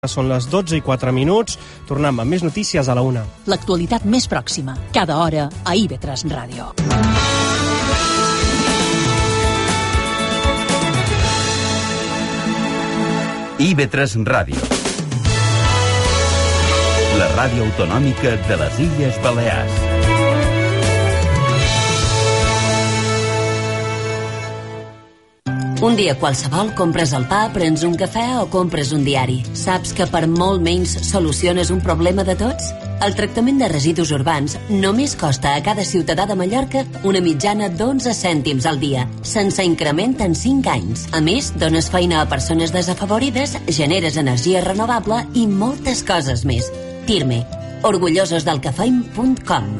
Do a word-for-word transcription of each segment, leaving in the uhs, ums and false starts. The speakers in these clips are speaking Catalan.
Són les dotze i quatre minuts. Tornem amb més notícies a la una. L'actualitat més pròxima, cada hora, a I V tres Ràdio. I V tres Ràdio. La ràdio autonòmica de les Illes Balears. Un dia qualsevol compres el pa, prens un cafè o compres un diari. Saps que per molt menys soluciones un problema de tots? El tractament de residus urbans només costa a cada ciutadà de Mallorca una mitjana d'onze cèntims al dia, sense increment en cinc anys. A més, dones feina a persones desafavorides, generes energia renovable i moltes coses més. Tirme, orgullosos del que feim punt com.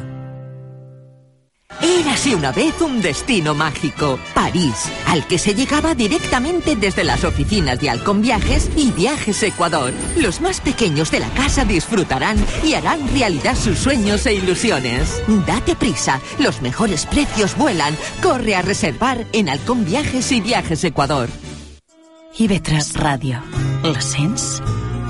Érase una vez un destino mágico, París, al que se llegaba directamente desde las oficinas de Halcón Viajes y Viajes Ecuador. Los más pequeños de la casa disfrutarán y harán realidad sus sueños e ilusiones. Date prisa, los mejores precios vuelan. Corre a reservar en Halcón Viajes y Viajes Ecuador. I V tres Ràdio. La sents?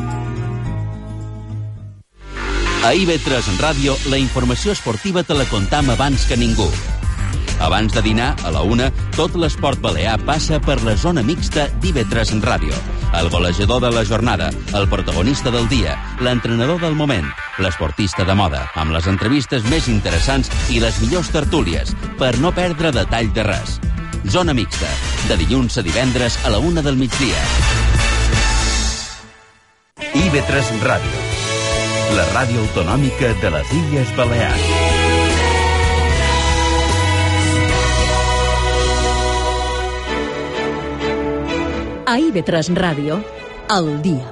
A I V tres Ràdio, la informació esportiva te la contam abans que ningú. Abans de dinar, a la una, tot l'esport balear passa per la zona mixta d'I V tres Ràdio. El golejador de la jornada, el protagonista del dia, l'entrenador del moment, l'esportista de moda, amb les entrevistes més interessants i les millors tertúlies, per no perdre detall de res. Zona mixta, de dilluns a divendres a la una del migdia. I V tres Ràdio. La ràdio autonòmica de les Illes Balears. A I V tres Ràdio, al dia.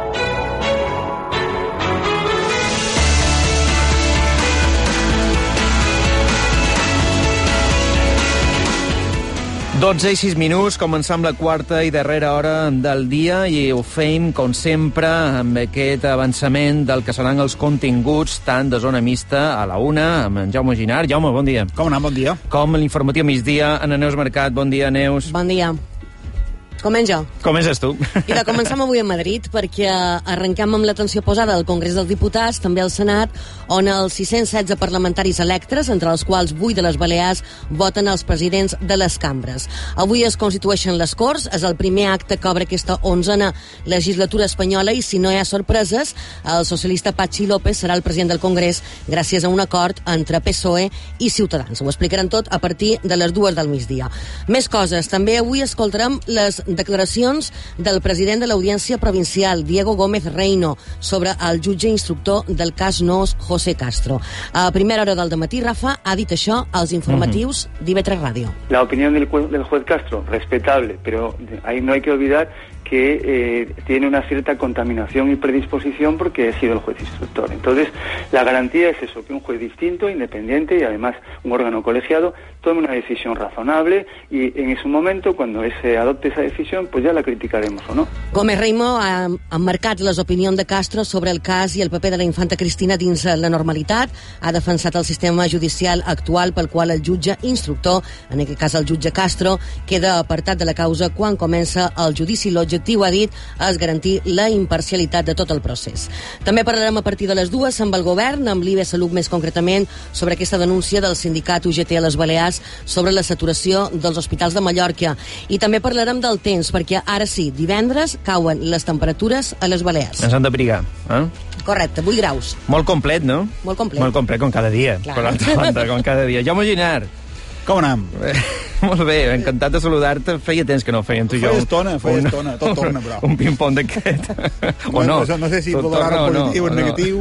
dotze i sis minuts, començam la quarta i darrera hora del dia i ho fem, com sempre, amb aquest avançament del que seran els continguts tant de Zona Mixta a la una, amb en Jaume Ginard. Jaume, bon dia. Com anem, bon dia. Com l'informatiu migdia, en Neus Mercat. Bon dia, Neus. Bon dia. Comença. Comences tu. I de començam avui a Madrid, perquè arrenquem amb l'atenció posada al Congrés dels Diputats, també al Senat, on els sis-cents setze parlamentaris electes, entre els quals vuit de les Balears, voten els presidents de les cambres. Avui es constitueixen les Corts, és el primer acte que obre aquesta onzena legislatura espanyola i, si no hi ha sorpreses, el socialista Patxi López serà el president del Congrés gràcies a un acord entre P S O E i Ciutadans. Ho explicaran tot a partir de les dues del migdia. Més coses. També avui escoltarem les declaracions del president de l'Audiència Provincial, Diego Gómez Reino, sobre el jutge instructor del cas Noos, José Castro. A primera hora del dematí, Rafa ha dit això als informatius d'I V tres Ràdio. La opinión del juez, del juez Castro, respetable, pero ahí no hay que olvidar que eh, tiene una cierta contaminación y predisposición porque ha sido el juez instructor. Entonces, la garantía es eso, que un juez distinto, independiente y además un órgano colegiado tome una decisión razonable y en ese momento, cuando se adopte esa decisión, pues ya la criticaremos o no. Gómez Reino ha emmarcat les opinions de Castro sobre el cas i el paper de la infanta Cristina dins la normalitat. Ha defensat el sistema judicial actual pel qual el jutge instructor, en aquest cas el jutge Castro, queda apartat de la causa quan comença el judici. L'objectiu, ha dit, és garantir la imparcialitat de tot el procés. També parlarem a partir de les dues amb el govern, amb l'I B Salut més concretament, sobre aquesta denúncia del sindicat U G T a les Balears sobre la saturació dels hospitals de Mallorca. I també parlarem del temps, perquè ara sí, divendres cauen les temperatures a les Balears. Ens han d'abrigar, eh? Correcte, vuit graus. Molt complet, no? Molt complet. Molt complet, com cada dia. Clar. Per l'altra banda, com cada dia. Jaume Ginard. Com anem? Molt bé, encantat de saludar-te. Feia temps que no fèiem tu i jo. Feia estona, feia un, estona. Tot torna, però. Un ping-pong d'aquest. O no. No, no sé si valorar el positiu o el negatiu.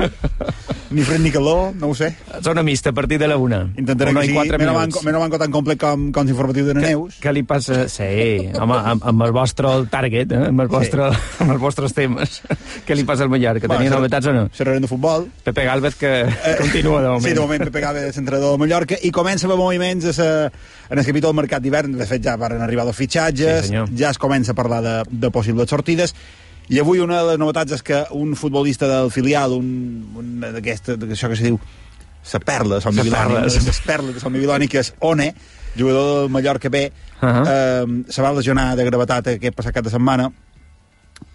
Ni fred ni calor, no ho sé. Zona mixta, a partir de la una. Intentaré una que sigui menys manco tan complet com, com l'informatiu de Neus. Què li passa? Sí, home, amb, amb el vostre target, eh? amb, el vostre, sí. amb els vostres temes. Què li passa al Mallorca? Tenia bueno, novetats o no? Xerrarem de futbol. Pepe Gálvez, que eh, continua de moment. Sí, de moment Pepe Gálvez, entrenador de Mallorca, i comença a haver moviments a sa, en el capítol del mercat d'hivern. De fet, ja van arribar els fitxatges, sí, ja es comença a parlar de, de possibles sortides. I avui una de les novetats és que un futbolista del filial, un, un d'aquesta, d'això que se diu la perla, Son Miviloni, les perles de Son Miviloni, que és One, jugador del Mallorca B, uh -huh. eh, se va lesionar de gravetat aquest passat cap de setmana,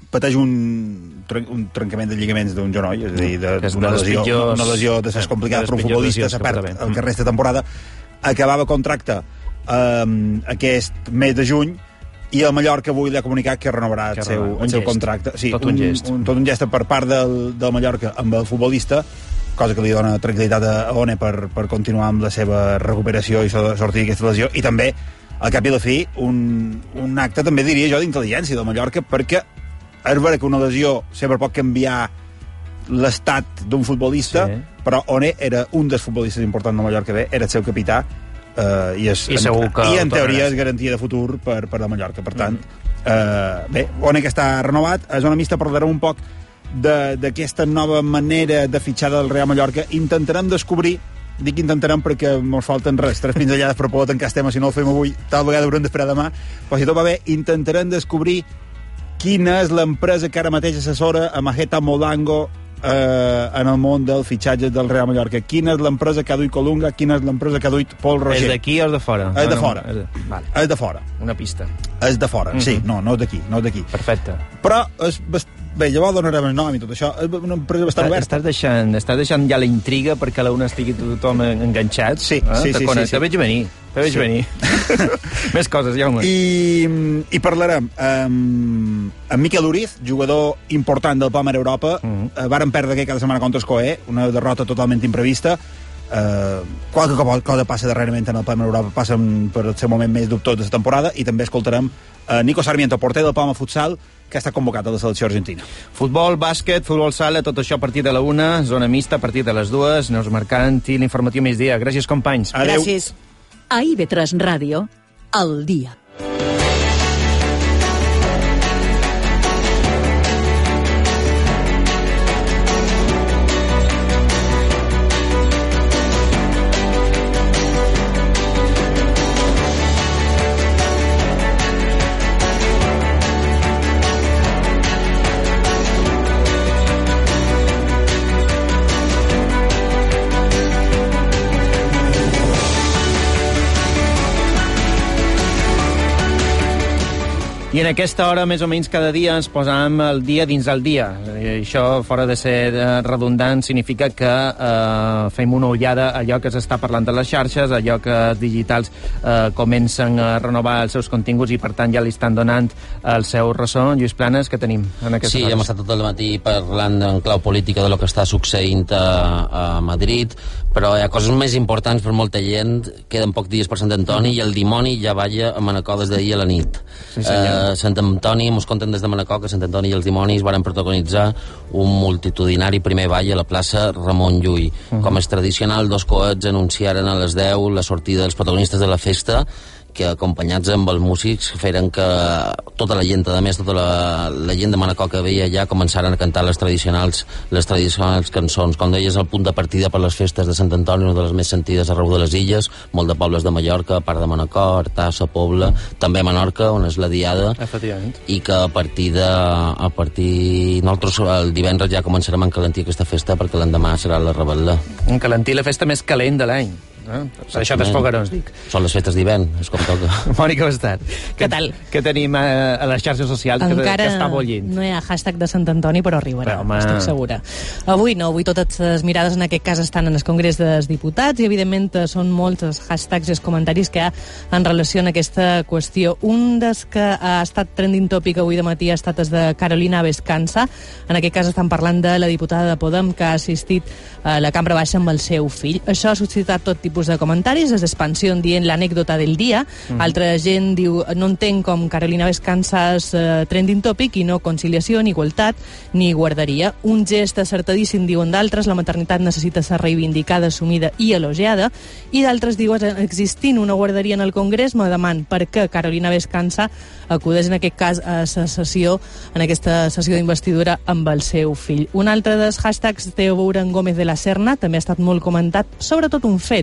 pateix un, un trencament de lligaments d'un genoll, és a dir, de, una, lesió, pitjors, una lesió de ses complicades per un futbolista, s'ha perd el que resta de temporada. Acabava contracte um, aquest mes de juny, i el Mallorca avui li ha comunicat que renovarà que el seu, el seu contracte. Sí, tot un, un gest. Un, tot un gest per part del, del Mallorca amb el futbolista, cosa que li dona tranquil·litat a One per, per continuar amb la seva recuperació i sortir d'aquesta lesió, i també, al cap i a la fi, un, un acte, també diria jo, d'intel·ligència del Mallorca, perquè és vera que una lesió sempre pot canviar l'estat d'un futbolista, sí. Però One era un dels futbolistes importants del Mallorca B, era el seu capità, eh, i, és, I, segur que i en teoria és garantia de futur per, per el Mallorca. Per tant, mm. eh, bé, One que està renovat, a Zona Mixta parlarem un poc d'aquesta nova manera de fitxar del Real Mallorca. Intentarem descobrir, dic intentarem perquè ens falten res, tres pinzellades per poder tancar el tema, si no el fem avui, tal vegada haurem d'esperar demà, però si tot va bé, intentarem descobrir quina és l'empresa que ara mateix assessora a Majeta Molango eh, en el món del fitxatge del Real Mallorca. Quina és l'empresa que ha duit Colunga, quina és l'empresa que ha duit Paul Roger. És d'aquí o és de fora? És de fora. No, no, és, de... Vale. És de fora. Una pista. És de fora, mm-hmm. Sí, no, no és d'aquí, no és d'aquí. Perfecte. Però és bast... Bé, llavors donarem el nom i tot això. És una empresa bastant oberta. Estàs deixant, estàs deixant ja la intriga perquè a la una estigui tothom enganxat? Sí, eh? sí, sí, sí, sí. Te veig venir, te veig sí. venir. Més coses, Jaume. I, i parlarem amb, amb Miquel Uriz, jugador important del Palmer Europa. Mm-hmm. eh, varen perdre aquella cada setmana contra el Coe, una derrota totalment imprevista. Eh, qualque cosa passa darrerament en el Palmer Europa, passen per el seu moment més dubtós de la temporada, i també escoltarem eh, Nico Sarmiento, porter del Palma Futsal, que està convocat a la selecció argentina. Futbol, bàsquet, futbol sala, tot això a partir de la una, Zona Mixta a partir de les dues, Neus Mercant i l'informatiu migdia. Gràcies, companys. Adeu. Gràcies. A I B tres Ràdio, al dia. I en aquesta hora, més o menys cada dia, ens posam el dia dins el dia. I això, fora de ser redundant, significa que eh, fem una ullada a allò que s'està parlant de les xarxes, allò que els digitals eh, comencen a renovar els seus continguts i, per tant, ja li estan donant el seu ressò. Lluís Planes, què tenim en aquesta Sí, hora? hem estat tot el matí parlant en clau política de lo que està succeint a, a Madrid, però hi ha coses més importants per molta gent. Queden pocs dies per Sant Antoni i el dimoni ja balla a Manacor des d'ahir a la nit. Sí, senyor. Eh, Sant Antoni, mos conten des de Manacor que Sant Antoni i els dimonis varen protagonitzar un multitudinari primer ball a la plaça Ramon Llull. Uh-huh. Com és tradicional, dos coets anunciaren a les deu la sortida dels protagonistes de la festa, que acompanyats amb els músics feren que tota la gent, a més tota la, la gent de Manacor que veia allà, començaren a cantar les tradicionals les tradicionals cançons. Com deies, el punt de partida per les festes de Sant Antoni, una de les més sentides arreu de les illes, molt de pobles de Mallorca, a part de Manacor, Artassa, Pobla, també Menorca, on és la diada, i que a partir de a partir nosaltres el divendres ja començarem a encalentir aquesta festa, perquè l'endemà serà la rebel·la. Encalentir la festa més calent de l'any. Eh? Per això dels foguerons, dic. Són les festes d'hivern, és com toca. Mònica Bastat, què tal? Què tenim a, a les xarxes socials que, que està bullint? No hi ha hashtag de Sant Antoni, però arribarà, però, estic segura. Avui no, avui totes les mirades en aquest cas estan en el Congrés dels Diputats i evidentment són molts els hashtags i els comentaris que hi ha en relació a aquesta qüestió. Un dels que ha estat trending topic avui de matí ha estat el de Carolina Vescanza. En aquest cas estan parlant de la diputada de Podem que ha assistit a la Cambra Baixa amb el seu fill. Això ha suscitat tot tipus de comentaris, és expansió dient l'anècdota del dia. Mm. Altra gent diu, no entenc com Carolina Vescanza és uh, trending topic i no conciliació, ni igualtat, ni guarderia. Un gest acertadíssim, diuen d'altres, la maternitat necessita ser reivindicada, assumida i elogiada, i d'altres diuen, existint una guarderia en el Congrés, me deman per què Carolina Vescanza acudeix en aquest cas a la sessió, en aquesta sessió d'investidura amb el seu fill. Un altre dels hashtags té a veure en Gómez de la Serna, també ha estat molt comentat, sobretot un fet.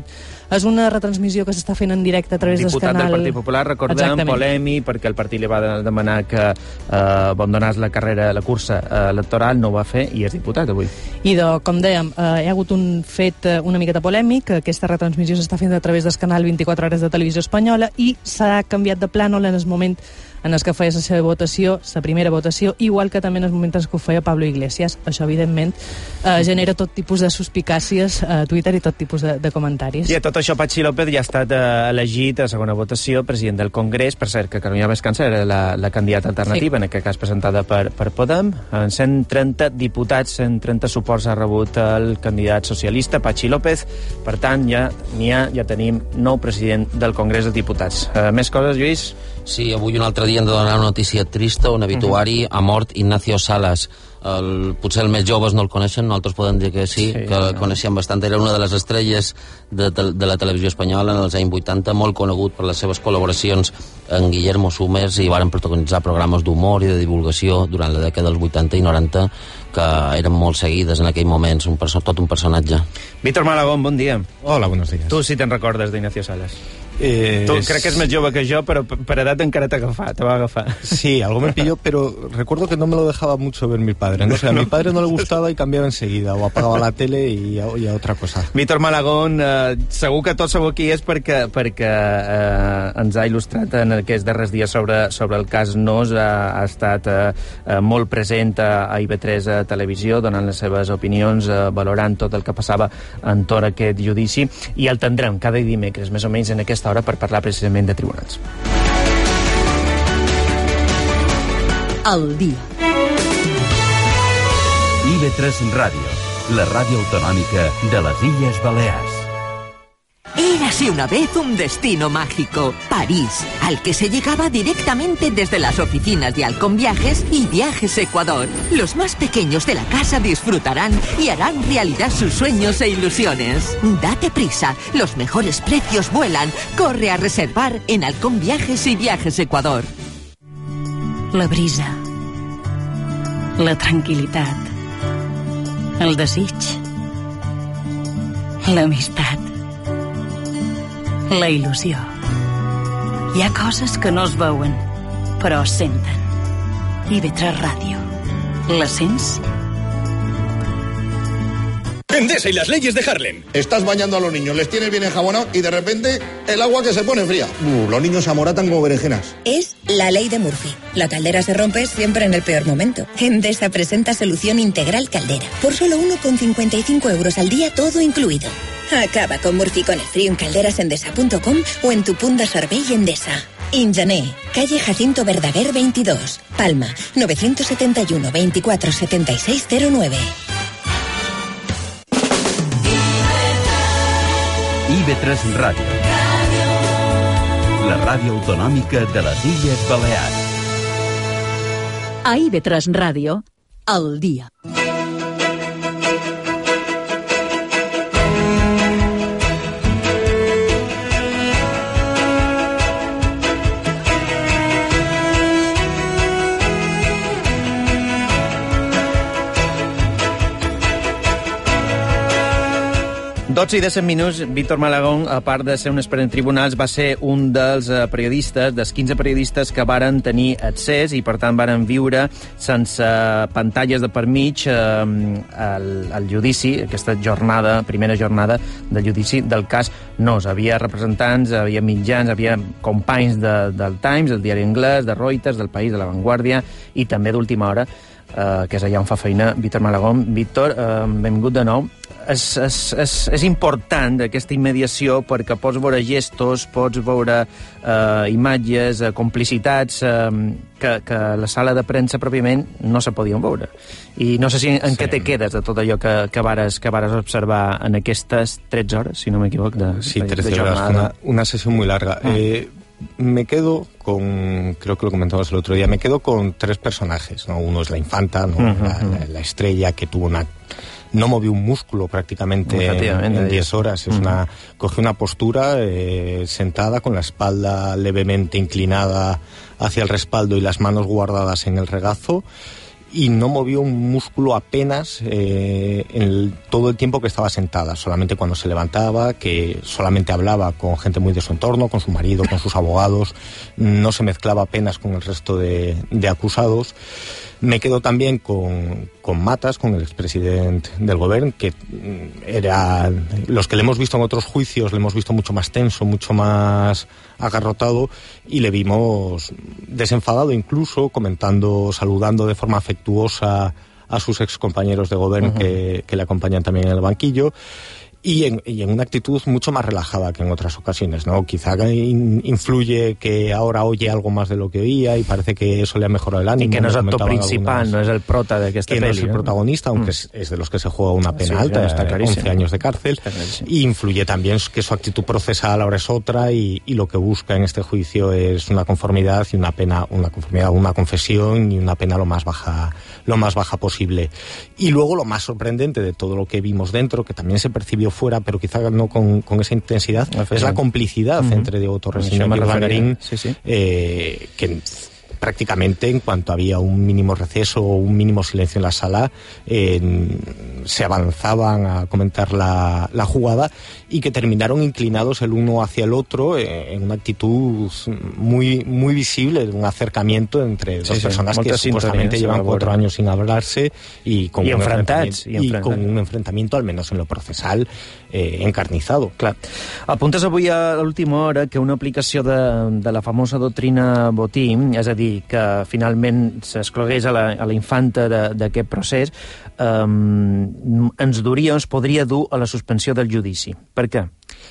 És una retransmissió que s'està fent en directe a través del canal... Diputat del Partit Popular, recordem, Exactament. polèmic, perquè el partit li va demanar que eh, abandonés la carrera, la cursa eh, electoral, no ho va fer, i és diputat avui. I, de, com dèiem, eh, hi ha hagut un fet eh, una miqueta polèmic, aquesta retransmissió s'està fent a través del canal vint-i-quatre hores de Televisió Espanyola i s'ha canviat de plànol en el moment en el que feia la seva votació, la primera votació, igual que també en els moments en què ho feia Pablo Iglesias. Això, evidentment, eh, genera tot tipus de suspicàcies a Twitter i tot tipus de, de comentaris. I a tot això, Patxi López ja ha estat eh, elegit a segona votació president del Congrés. Per cert, que Carolina Vescanza era la, la candidata alternativa, sí. en aquest cas presentada per, per Podem. En cent trenta diputats, cent trenta suports ha rebut el candidat socialista, Patxi López. Per tant, ja n'hi ha, ja tenim nou president del Congrés dels Diputats. Eh, més coses, Lluís? Sí, avui un altre dia hem de donar una notícia trista, un obituari, uh -huh. ha mort Ignacio Salas. El, potser els més joves no el coneixen, nosaltres podem dir que sí, sí que el no. coneixem bastant. Era una de les estrelles de, de, de la televisió espanyola en els anys vuitanta, molt conegut per les seves col·laboracions en Guillermo Summers, i varen protagonitzar programes d'humor i de divulgació durant la dècada dels vuitanta i noranta, que eren molt seguides en aquell moments, un perso tot un personatge. Víctor Malagón, bon dia. Hola, buenos días. Tu sí te'n recordes d'Ignacio Salas? Eh, tu crec que és més jove que jo, però per edat encara te va agafar. Sí, algo me pilló, pero recuerdo que no me lo dejaba mucho ver mi padre, ¿no? O sea, a mi padre no le gustaba y cambiava enseguida, o apagava la tele i a, i a otra cosa. Víctor Malagón, eh, segur que tot sabeu qui és perquè, perquè eh, ens ha il·lustrat en aquests darrers dies sobre, sobre el cas Nos, eh, ha estat eh, molt present a, a I V tres a Televisió, donant les seves opinions, eh, valorant tot el que passava entorn a aquest judici, i el tindrem cada dimecres, més o menys en aquesta hora, per parlar precisament de tribunals. El dia. I V tres Ràdio, la ràdio autonòmica de les Illes Balears. Érase una vez un destino mágico, París, al que se llegaba directamente desde las oficinas de Halcón Viajes y Viajes Ecuador. Los más pequeños de la casa disfrutarán y harán realidad sus sueños e ilusiones. Date prisa, los mejores precios vuelan. Corre a reservar en Halcón Viajes y Viajes Ecuador. La brisa, la tranquil·litat, el desig, l'amistat, la il·lusió. Hi ha coses que no es veuen, però es senten. I V tres Ràdio. La sents? Endesa y las leyes de Harlem. Estás bañando a los niños, les tienes bien enjabonados y de repente el agua que se pone fría. Uh, los niños se amoratan como berenjenas. Es la ley de Murphy. La caldera se rompe siempre en el peor momento. Endesa presenta solución integral caldera. Por solo uno con cincuenta y cinco euros al día, todo incluido. Acaba con Murphy con el frío en calderasendesa punto com o en tu punt de servei Endesa. Ingené, calle Jacinto Verdaguer veintidós, Palma, novecientos setenta y uno, veinticuatro setenta y seis cero nueve. I V tres Ràdio, la ràdio autonòmica de les Illes Balears. A I V tres Ràdio, el dia. dotze i disset minuts, Víctor Malagón, a part de ser un expert en tribunals, va ser un dels periodistes, dels quinze periodistes que varen tenir accés i, per tant, varen viure sense pantalles de per mig eh, el, el judici, aquesta jornada, primera jornada del judici del cas Nos. Havia representants, havia mitjans, havia companys de, del Times, del diari anglès, de Reuters, del País, de La Vanguardia i també d'Última Hora, eh, que és allà on fa feina Víctor Malagón. Víctor, eh, benvingut de nou. És, és, és, és important aquesta immediació perquè pots veure gestos, pots veure eh, imatges, eh, complicitats eh, que, que a la sala de premsa pròpiament no se podien veure. I no sé si en sí. què te quedes de tot allò que, que, vares, que vares observar en aquestes tretze hores, si no m'equivoc, de, sí, de, trece de horas, una, una sesión muy larga. Ah. Eh, me quedo con, creo que lo comentabas el otro día, me quedo con tres personajes, ¿no? Uno es la infanta, ¿no? Uh-huh. la, la, la estrella que tuvo una... No movió un músculo prácticamente en diez horas. Es uh-huh. una, cogió una postura eh, sentada con la espalda levemente inclinada hacia el respaldo y las manos guardadas en el regazo y no movió un músculo apenas eh, en el, todo el tiempo que estaba sentada, solamente cuando se levantaba, que solamente hablaba con gente muy de su entorno, con su marido, con sus abogados, no se mezclaba apenas con el resto de, de acusados. Me quedo también con, con Matas, con el expresidente del gobierno, que era, los que le hemos visto en otros juicios, le hemos visto mucho más tenso, mucho más agarrotado, y le vimos desenfadado incluso, comentando, saludando de forma afectuosa a sus excompañeros de gobierno uh-huh. que, que le acompañan también en el banquillo. Y en, y en una actitud mucho más relajada que en otras ocasiones, ¿no? Quizá in, influye que ahora oye algo más de lo que oía y parece que eso le ha mejorado el ánimo. Y que no es el actor principal, algunas, no es el prota de aquesta que peli. No es el protagonista, aunque mm. es, es de los que se juega una pena sí, alta, está once años de cárcel. Y influye también que su actitud procesal ahora es otra y, y lo que busca en este juicio es una conformidad y una pena, una conformidad, una confesión y una pena lo más baja, lo más baja posible. Y luego lo más sorprendente de todo lo que vimos dentro, que también se percibió fuera, pero quizá no con, con esa intensidad, es la complicidad uh-huh. entre Diego Torres y Señor Urdangarín, sí, sí. eh, que prácticamente en cuanto había un mínimo receso o un mínimo silencio en la sala, eh, se avanzaban a comentar la, la jugada y que terminaron inclinados el uno hacia el otro eh, en una actitud muy muy visible, un acercamiento entre dos sí, personas sí, que supuestamente llevan cuatro años sin hablarse y con, I un enfrontats, y, y con un enfrentamiento, al menos en lo procesal, eh, encarnizado. Clar. Apuntes avui a l'última hora que una aplicació de, de la famosa doctrina Botín, és a dir, que finalment s'exclogués a la, a la infanta d'aquest procés, eh, ens duria, ens podria dur a la suspensió del judici. Per què?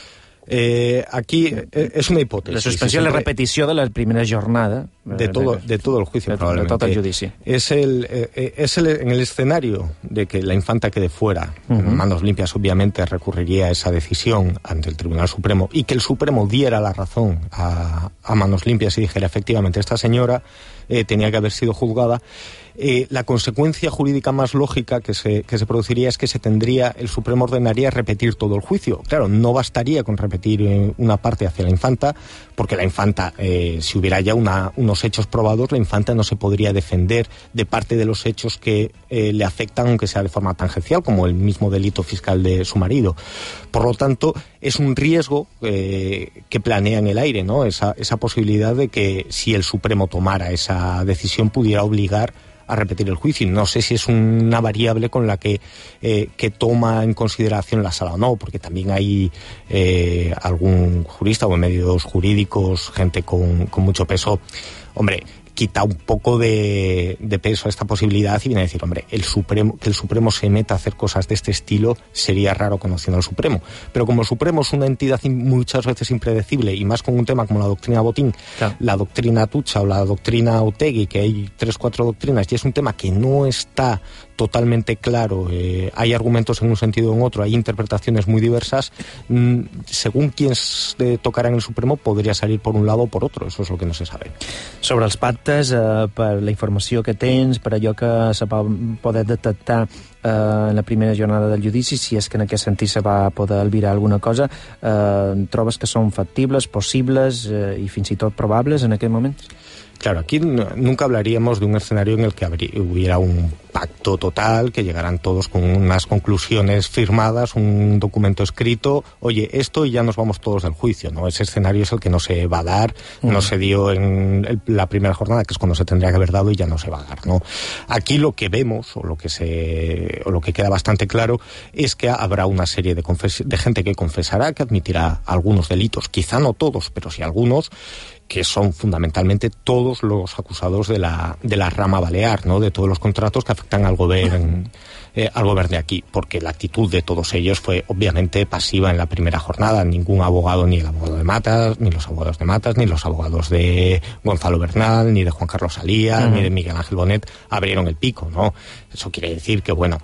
Eh, aquí eh, es una hipótesis. La suspensió y la repetició de la primera jornada. De todo, de todo el juicio, de, probablemente. De todo el judici. Es, el, eh, es el, en el escenario de que la infanta quede fuera, uh-huh. en manos limpias, obviamente recurriría a esa decisión ante el Tribunal Supremo y que el Supremo diera la razón a, a manos limpias y dijera, efectivamente, esta señora eh, tenía que haber sido juzgada. Eh, la consecuencia jurídica más lógica que se, que se produciría es que se tendría, el Supremo ordenaría repetir todo el juicio. Claro, no bastaría con repetir eh, una parte hacia la infanta, porque la infanta, eh, si hubiera ya una, unos hechos probados, la infanta no se podría defender de parte de los hechos que eh, le afectan, aunque sea de forma tangencial, como el mismo delito fiscal de su marido. Por lo tanto, es un riesgo eh, que planea en el aire, ¿no? Esa, esa posibilidad de que si el Supremo tomara esa decisión pudiera obligar a repetir el juicio. No sé si es una variable con la que, eh, que toma en consideración la sala o no, porque también hay eh, algún jurista o en medios jurídicos, gente con, con mucho peso, hombre, quita un poco de, de peso a esta posibilidad y viene a decir, hombre, el Supremo, que el Supremo se meta a hacer cosas de este estilo sería raro conociendo al Supremo. Pero como el Supremo es una entidad muchas veces impredecible y más con un tema como la doctrina Botín, claro. la doctrina Tucha o la doctrina Otegui, que hay tres, cuatro doctrinas y es un tema que no está totalmente claro, eh, hay argumentos en un sentido o en otro, hay interpretaciones muy diversas, mm, según quién eh, tocarà en el Supremo podria salir por un lado o por otro, eso es lo que no se sabe. Sobre els pactes, eh, per la informació que tens, per allò que se va poder detectar eh, en la primera jornada del judici, si és que en aquest sentit se va poder albirar alguna cosa, eh, trobes que són factibles, possibles eh, i fins i tot probables en aquest moment? Claro, aquí nunca hablaríamos de un escenario en el que habría, hubiera un pacto total, que llegaran todos con unas conclusiones firmadas, un documento escrito, oye, esto y ya nos vamos todos del juicio, ¿no? Ese escenario es el que no se va a dar, uh-huh. no se dio en el, la primera jornada, que es cuando se tendría que haber dado y ya no se va a dar, ¿no? Aquí lo que vemos, o lo que se, o lo que queda bastante claro, es que habrá una serie de, confes- de gente que confesará, que admitirá algunos delitos, quizá no todos, pero sí algunos, que son fundamentalmente todos los acusados de la, de la rama balear, ¿no? De todos los contratos que afectan al gobierno eh, al gobierno de aquí, porque la actitud de todos ellos fue obviamente pasiva en la primera jornada. Ningún abogado, ni el abogado de Matas, ni los abogados de Matas, ni los abogados de Gonzalo Bernal, ni de Juan Carlos Alía, uh-huh. ni de Miguel Ángel Bonet abrieron el pico, ¿no? Eso quiere decir que, bueno,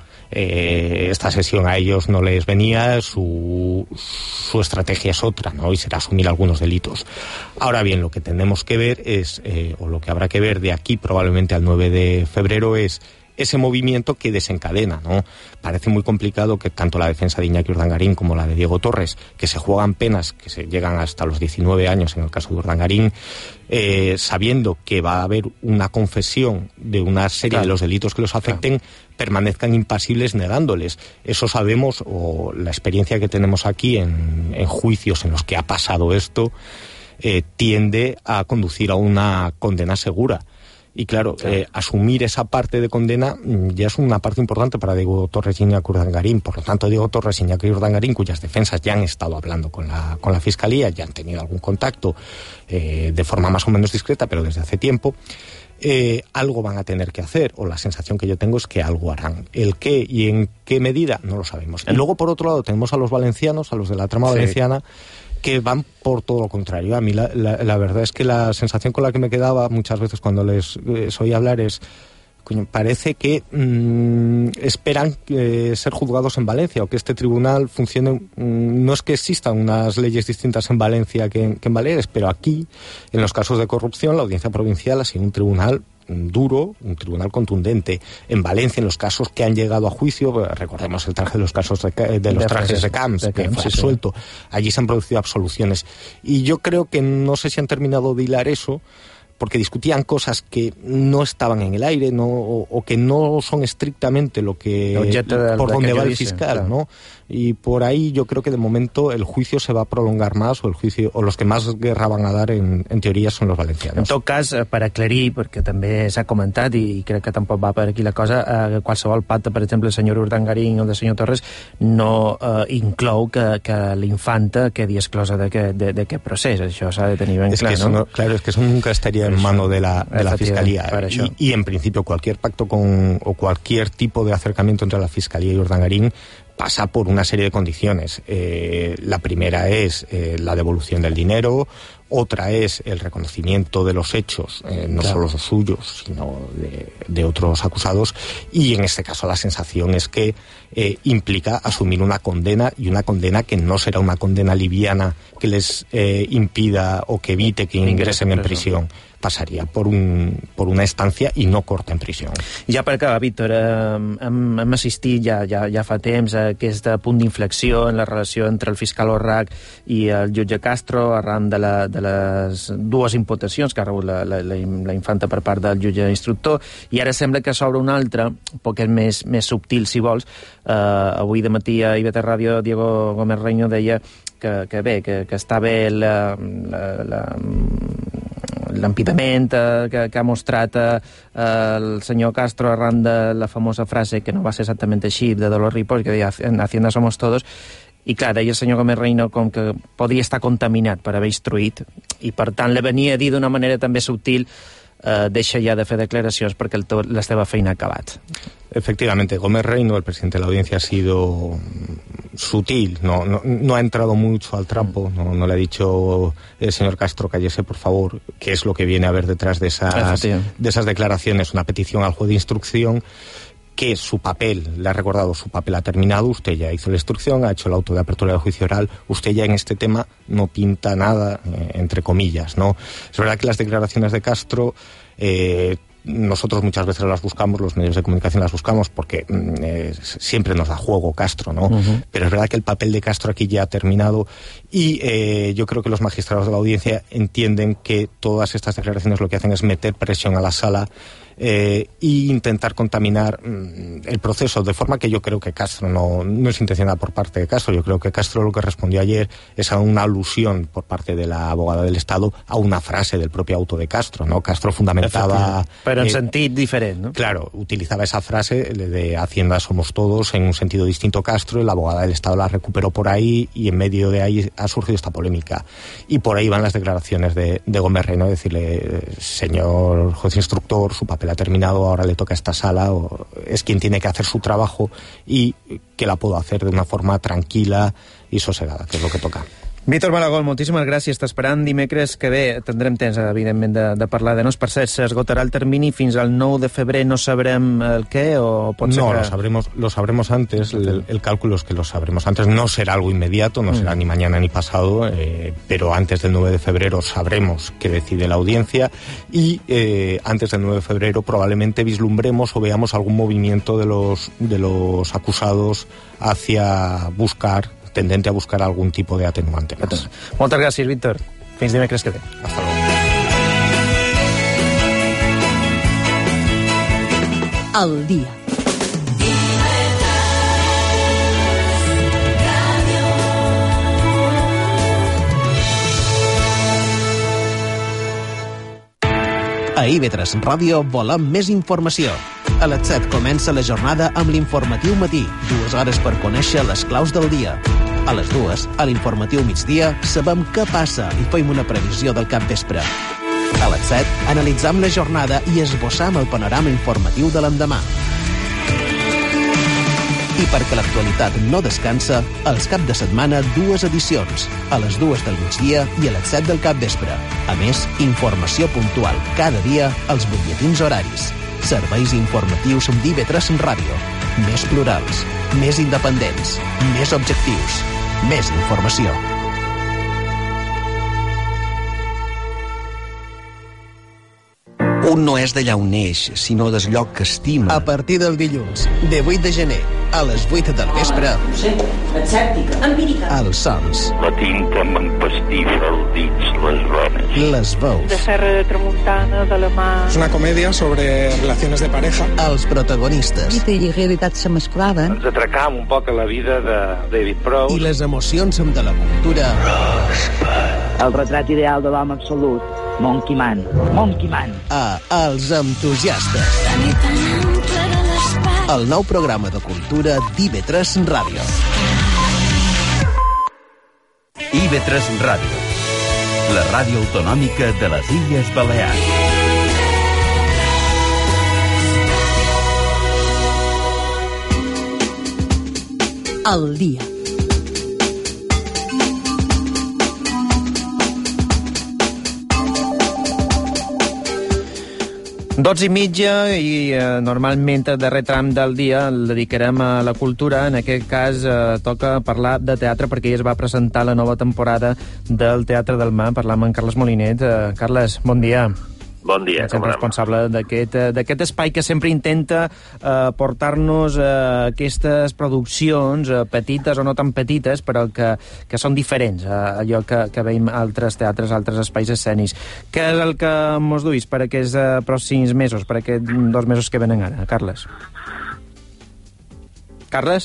Eh, esta sesión a ellos no les venía, su, su estrategia es otra, ¿no? Y será asumir algunos delitos. Ahora bien, lo que tenemos que ver es, eh, o lo que habrá que ver de aquí probablemente al nueve de febrero es ese movimiento que desencadena, ¿no? Parece muy complicado que tanto la defensa de Iñaki Urdangarín como la de Diego Torres, que se juegan penas que se llegan hasta los diecinueve años en el caso de Urdangarín, eh, sabiendo que va a haber una confesión de una serie claro. de los delitos que los afecten, claro. permanezcan impasibles negándoles. Eso sabemos, o la experiencia que tenemos aquí en, en juicios en los que ha pasado esto, eh, tiende a conducir a una condena segura. Y claro, claro. Eh, asumir esa parte de condena ya es una parte importante para Diego Torres y Iñaki Urdangarín. Por lo tanto, Diego Torres y Iñaki Urdangarín, cuyas defensas ya han estado hablando con la, con la Fiscalía, ya han tenido algún contacto eh, de forma más o menos discreta, pero desde hace tiempo, eh, algo van a tener que hacer, o la sensación que yo tengo es que algo harán. El qué y en qué medida no lo sabemos. Y luego, por otro lado, tenemos a los valencianos, a los de la trama sí. valenciana, que van por todo lo contrario. A mí la, la, la verdad es que la sensación con la que me quedaba muchas veces cuando les, les oí hablar es, coño, parece que mmm, esperan eh, ser juzgados en Valencia, o que este tribunal funcione. Mmm, no es que existan unas leyes distintas en Valencia que en, que en Baleares, pero aquí, en los casos de corrupción, la Audiencia Provincial ha sido un tribunal duro, un tribunal contundente. En Valencia, en los casos que han llegado a juicio, recordemos el traje de los casos de, de los trajes de Camps, que fue absuelto, allí se han producido absoluciones. Y yo creo que no sé si han terminado de hilar eso, porque discutían cosas que no estaban en el aire, no, o, o que no son estrictamente lo que del, por donde va el fiscal, claro. ¿no? Y por ahí yo creo que de momento el juicio se va a prolongar más, o el juicio, o los que más guerra van a dar en, en teoria són els valencians. En tot cas, per aclarir, perquè també s'ha comentat i crec que tampoc va per aquí la cosa, eh, qualsevol pacte, per exemple, el senyor Urdangarín o el senyor Torres no eh, inclou que, que l'infanta quedi exclosa d'aquest procés. Això s'ha de tenir ben es clar, que ¿no? no? Claro, es que eso nunca estaría en mano de la, de la Fiscalía. Y, y en principio cualquier pacto con, o cualquier tipo de acercamiento entre la Fiscalía y Urdangarín pasa por una serie de condiciones. Eh, la primera es eh, la devolución del dinero, otra es el reconocimiento de los hechos, eh, no claro. solo los suyos, sino de, de otros acusados, y en este caso la sensación es que eh, implica asumir una condena, y una condena que no será una condena liviana que les eh, impida o que evite que ingresen en prisión. Passaria per, un, per una estància i no corta en prisió. Ja per acabar, Víctor, eh, hem, hem assistit ja, ja, ja fa temps a aquest punt d'inflexió en la relació entre el fiscal Orrach i el jutge Castro arran de, la, de les dues imputacions que ha rebut la, la, la, la infanta per part del jutge instructor, i ara sembla que s'obre una altra, un poquet més, més subtil, si vols. Eh, avui de matí a I V tres Ràdio Diego Gómez Reino deia que, que bé, que, que està bé la, la, la l'empitament eh, que, que ha mostrat eh, el senyor Castro arran de la famosa frase, que no va ser exactament així, de Dolors Ripoll, que deia en Hacienda somos todos, i clar, deia el senyor Gómez Reino com que podia estar contaminat per haver instruït, i per tant le venia a dir d'una manera també subtil, eh, deixa ja de fer declaracions perquè el, la seva feina ha acabat. Efectivamente, Gómez Reino, el presidente de la audiencia, ha sido sutil, no, no, no ha entrado mucho al trapo, no, no le ha dicho el señor Castro, cállese por favor, qué es lo que viene a ver detrás de esas, de esas declaraciones, una petición al juez de instrucción, que su papel, le ha recordado, su papel ha terminado, usted ya hizo la instrucción, ha hecho el auto de apertura del juicio oral, usted ya en este tema no pinta nada, eh, entre comillas, ¿no? Es verdad que las declaraciones de Castro, eh, nosotros muchas veces las buscamos, los medios de comunicación las buscamos porque eh, siempre nos da juego Castro, ¿no? Uh-huh. Pero es verdad que el papel de Castro aquí ya ha terminado, y eh, yo creo que los magistrados de la audiencia entienden que todas estas declaraciones lo que hacen es meter presión a la sala eh, e intentar contaminar mm, el proceso, de forma que yo creo que Castro no, no es intencional por parte de Castro. Yo creo que Castro lo que respondió ayer es a una alusión por parte de la abogada del Estado a una frase del propio auto de Castro, ¿no? Castro fundamentaba... Pero en eh, sentit diferent, ¿no? Claro, utilizaba esa frase de Hacienda somos todos en un sentido distinto Castro, y la abogada del Estado la recuperó por ahí, y en medio de ahí ha surgido esta polémica. Y por ahí van las declaraciones de, de Gómez Reino, decirle, señor juez instructor, su papel ha terminado, ahora le toca a esta sala, o es quien tiene que hacer su trabajo, y que la puedo hacer de una forma tranquila y sosegada, que es lo que toca. Víctor Malagón, moltíssimes gràcies. T'esperant dimecres que ve. Tindrem temps, evidentment, de, de parlar de nos. Per cert, s'esgotarà el termini fins al nou de febrer. No sabrem el què o pot ser no, que... lo sabremos, lo sabremos antes. El, el cálculo es que lo sabremos antes. No será algo inmediato, no mm. será ni mañana ni pasado, eh, pero antes del nueve de febrero sabremos qué decide la audiencia y eh, antes del nueve de febrero probablemente vislumbremos o veamos algún movimiento de los, de los acusados hacia buscar tendente a buscar algún tipo de atenuante más. Moltes gràcies, Víctor. Fins dimecres que ve. Hasta luego. El dia. A I V tres Ràdio volem més informació. A les set comença la jornada amb l'informatiu matí, dues hores per conèixer les claus del dia. A les dues, a l'informatiu migdia, sabem què passa i fem una previsió del capvespre. A les set, analitzam la jornada i esbossam el panorama informatiu de l'endemà. I perquè l'actualitat no descansa, els cap de setmana dues edicions, a les dues del migdia i a les set del capvespre. A més, informació puntual cada dia als butlletins horaris. Serveis informatius d'I V tres Ràdio. Més plurals, més independents, més objectius, més informació. Un no és d'allà on neix, sinó del lloc que estima. A partir del dilluns, de vuit de gener, a les vuit del vespre... No sé, escèptica, empírica. Els sons. La tinta m'empastifa els dits, les venes. Les veus. De Serra de Tramuntana, de la mà... És una comèdia sobre relacions de pareja. Els protagonistes. Mite i realitat se mesclaven. Ens atracam un poc a la vida de David Proust. I les emocions de la cultura. El retrat ideal de l'home absolut. Monkey Man. Monkey Man. A Els Entusiastes. El nou programa de cultura d'I V tres Ràdio. I V tres Ràdio. La ràdio autonòmica de les Illes Balears. El dia. Dotze i mitja i eh, normalment el darrer tram del dia el dedicarem a la cultura. En aquest cas eh, toca parlar de teatre perquè ja es va presentar la nova temporada del Teatre del Mar. Parlam amb Carles Molinet. Eh, Carles, bon dia. Bon dia. Ets el responsable d'aquest d'aquest espai que sempre intenta eh, portar-nos eh, aquestes produccions eh, petites o no tan petites, però que, que són diferents a allò que, que veiem altres teatres, altres espais escenis. Què és el que mos duis per aquests eh, pròxims mesos, per aquests dos mesos que venen ara, Carles? Carles?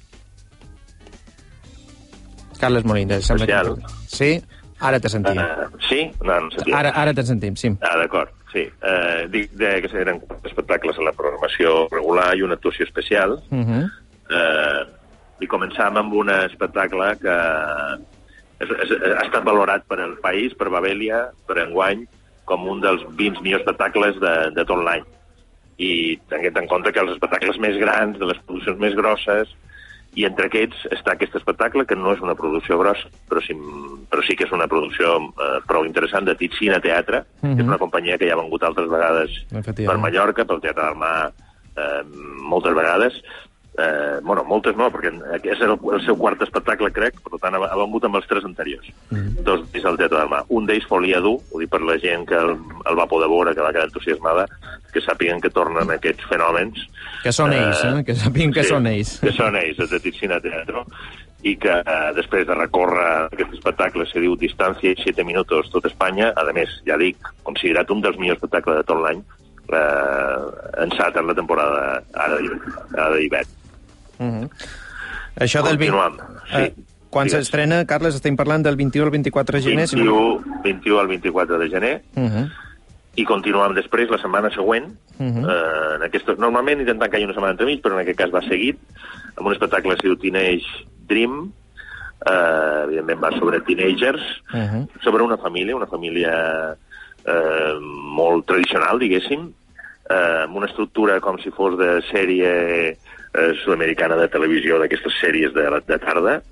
Carles Molina. Especial. Sí? Ara te sentim. Uh, sí? No, no sentim. Ara, ara te sentim, sí. Ah, d'acord, sí. Uh, dic de, que eren espectacles en la programació regular i una actuació especial. Uh -huh. uh, I començàvem amb un espectacle que és, és, ha estat valorat per el país, per Babelia, per enguany, com un dels vint millors espectacles de, de tot l'any. I tenint en compte que els espectacles més grans, de les produccions més grosses, i entre aquests està aquest espectacle, que no és una producció grossa, però sí, però sí que és una producció eh, prou interessant, de Titzina Teatre, uh-huh. que és una companyia que ja ha vengut altres vegades per Mallorca, pel Teatre del Mar, eh, moltes vegades. Eh, bueno, moltes no, perquè és el, el seu quart espectacle, crec, per tant ha, ha vengut amb els tres anteriors. Uh-huh. Dos d'ells al Teatre del Mar. Un d'ells Folia dur, ho dic per la gent que el, el va poder veure, que va quedar entusiasmada, que sàpiguen que tornen aquests fenòmens. Que són ells, eh? eh? Que sàpiguen que sí, són ells. Que són ells, els de Titzina Teatre, i que eh, després de recórrer aquest espectacle se diu Distància i siete minutos tot Espanya, a més, ja dic, considerat un dels millors espectacles de tot l'any, eh, ensat en la temporada ara d'hivern. Uh-huh. Això del vint... Sí. Eh, quan s'estrena, Carles, estem parlant del vint-i-u al vint-i-quatre de gener? vint-i-u, vint-i-u al vint-i-quatre de gener. Uh-huh. I continuem després la setmana següent. Uh-huh. eh, en aquest, normalment intentant que hi hagi una setmana entremig, però en aquest cas va seguit, amb un espectacle que es diu Teenage Dream, eh, evidentment va sobre teenagers, uh-huh. sobre una família, una família eh, molt tradicional, diguéssim, eh, amb una estructura com si fos de sèrie eh, sud-americana de televisió, d'aquestes sèries de, de tarda,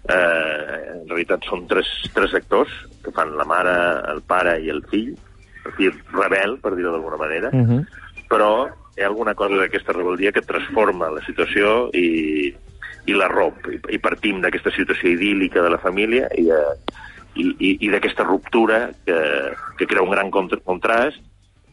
Eh, en realitat són tres, tres actors que fan la mare, el pare i el fill, el fill rebel, per dir-ho d'alguna manera, uh-huh. però hi ha alguna cosa d'aquesta rebeldia que transforma la situació i, i la romp, i, i partim d'aquesta situació idíl·lica de la família i, eh, i, i, i d'aquesta ruptura que, que crea un gran contra, contrast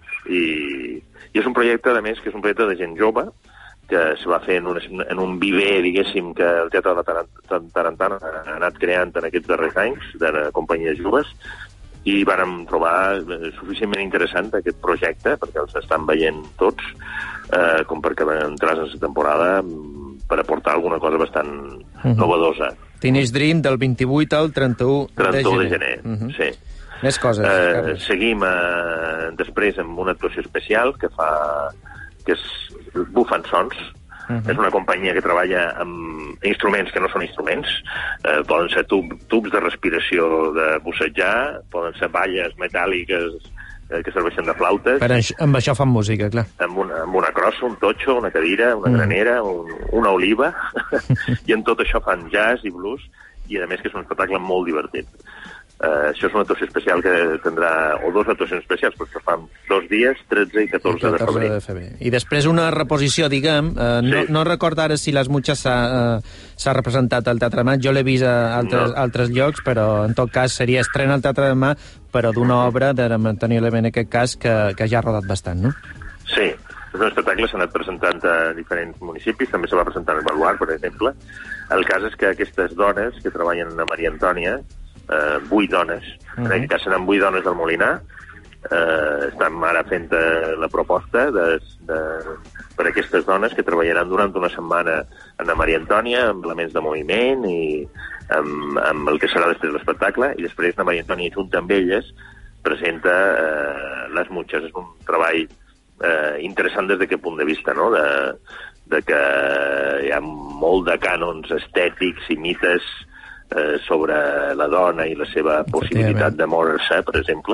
i, i és un projecte, a més, que és un projecte de gent jove que es va fer en un, en un viver, diguéssim, que el Teatre de la Tarantana ha anat creant en aquests darrers anys, de companyies joves, i vàrem trobar suficientment interessant aquest projecte, perquè els estan veient tots, eh, com perquè entràs en la temporada per aportar alguna cosa bastant uh-huh. novedosa. Teenage Dream del vint-i-vuit al trenta-u de gener. trenta-u de gener, uh-huh. sí. Més coses. Eh, seguim eh, després amb una actuació especial que fa... que és Bufen Sons. Uh-huh. És una companyia que treballa amb instruments que no són instruments. Eh, poden ser tub, tubs de respiració de bussejar, poden ser balles metàl·liques eh, que serveixen de flautes. Per això, amb això fan música, clar. Amb una, amb una crossa, un totxo, una cadira, una uh-huh. granera, un, una oliva, i en tot això fan jazz i blues, i a més que és un espectacle molt divertit. Uh, això és una actuació especial que tindrà, o dues actuacions especials, perquè fan dos dies, tretze i catorze de febrer. de febrer. I després una reposició, diguem, uh, no, sí. no recordo ara si Les Mutxes s'ha uh, representat al Teatre de Mà, jo l'he vist a altres, no. altres llocs, però en tot cas seria estrena al Teatre de Mà, però d'una obra de Antoni Oliver, en aquest cas, que, que ja ha rodat bastant, no? Sí, és un espectacle, s'ha anat presentant a diferents municipis, també se va presentar al Baluard, per exemple. El cas és que aquestes dones que treballen a Maria Antònia, Uh, vuit dones, uh-huh. en aquest cas seran vuit dones del Molinar, uh, estan ara fent uh, la proposta de, de, per a aquestes dones que treballaran durant una setmana en la Maria Antònia, amb elements de moviment i amb, amb el que serà després l'espectacle, i després la Maria Antònia, junt amb elles, presenta uh, Les Mutxes. És un treball uh, interessant des d'aquest punt de vista, no?, de, de que hi ha molt de cànons estètics i mites Eh, sobre la dona i la seva possibilitat de moure-se, per exemple,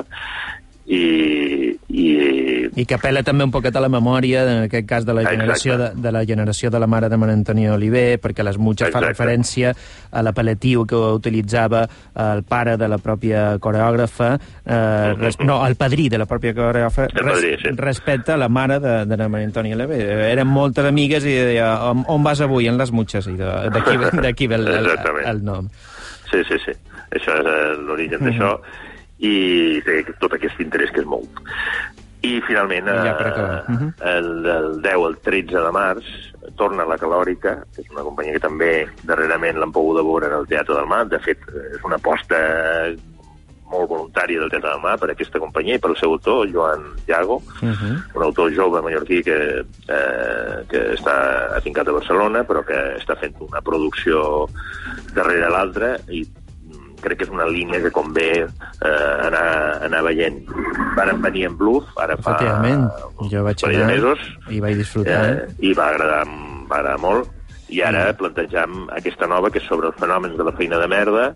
i, i... I que apela també un poquet a la memòria, en aquest cas, de la generació de, de la generació de la mare de Maria Antònia Oliver, perquè Les Mutxes fa referència a l'apel·latiu que utilitzava el pare de la pròpia coreògrafa, eh, res, no, el padrí de la pròpia coreògrafa, res, padrí, sí. respecte a la mare de, de la Maria Antònia Oliver. Eren moltes amigues i deia, on, on vas avui? En Les Mutxes. I d'aquí ve el, el, el nom. Sí, sí, sí. Això és l'origen uh-huh. d'això. I té tot aquest interès que és molt. I finalment ja uh-huh. el, el deu al tretze de març torna la Calòrica, que és una companyia que també darrerament l'han pogut veure en el Teatre del Mar. De fet, és una aposta molt voluntària del Teatre del Mar per aquesta companyia i per el seu autor, Joan Llago, uh-huh. un autor jove mallorquí que, eh, que està afincat a Barcelona, però que està fent una producció darrere l'altra i crec que és una línia que convé eh, anar, anar veient. Varen venir en Bluff, ara fa jo vaig anar mesos, i vaig disfrutar. Eh, I va agradar, va agradar molt. I ara mm. plantejam aquesta nova, que és sobre els fenòmens de la feina de merda,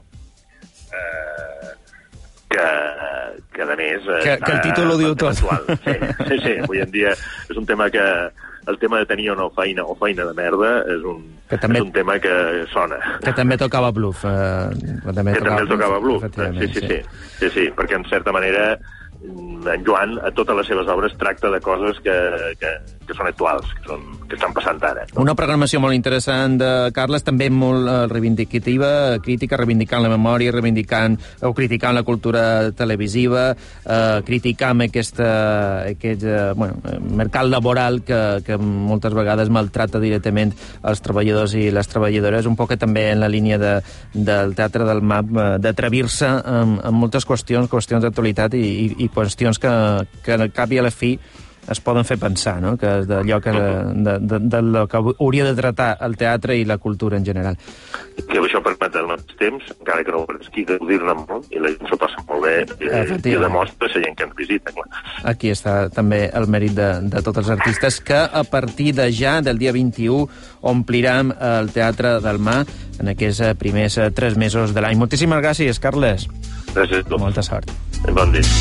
eh, que, que a més... Que, que el títol ho diu tot. Sí, sí, sí, avui en dia és un tema que... El tema de tenir o no feina o feina de merda és un, també, és un tema que sona. Que també tocava Bluff. Eh, que també, que també tocava Bluff, sí, sí, sí, sí, sí, sí, perquè en certa manera en Joan, a totes les seves obres, tracta de coses que, que, que són actuals, que, són, que estan passant ara. Una programació molt interessant de Carles, també molt uh, reivindicativa, crítica, reivindicant la memòria, reivindicant o criticant la cultura televisiva, uh, criticant aquesta, aquest uh, bueno, mercat laboral que, que moltes vegades maltrata directament els treballadors i les treballadores, un poc també en la línia de, del Teatre del M A P, uh, d'atrevir-se en, en moltes qüestions, qüestions d'actualitat i, i, i qüestions que, que al cap i a la fi es poden fer pensar, no? Que és d'allò que, de, de, de lo que hauria de tratar el teatre i la cultura en general. Que això permet al mateix temps, encara que no ho esqui, gaudir-ne molt, i la gent s'ho passa molt bé, i, i demostra la gent que ens visita, clar. Aquí està també el mèrit de, de tots els artistes que a partir de ja, del dia vint-i-u, ompliran el Teatre del Mar en aquests primers tres mesos de l'any. Moltíssimes gràcies, Carles. Gràcies a tu. Molta sort. Bon dia.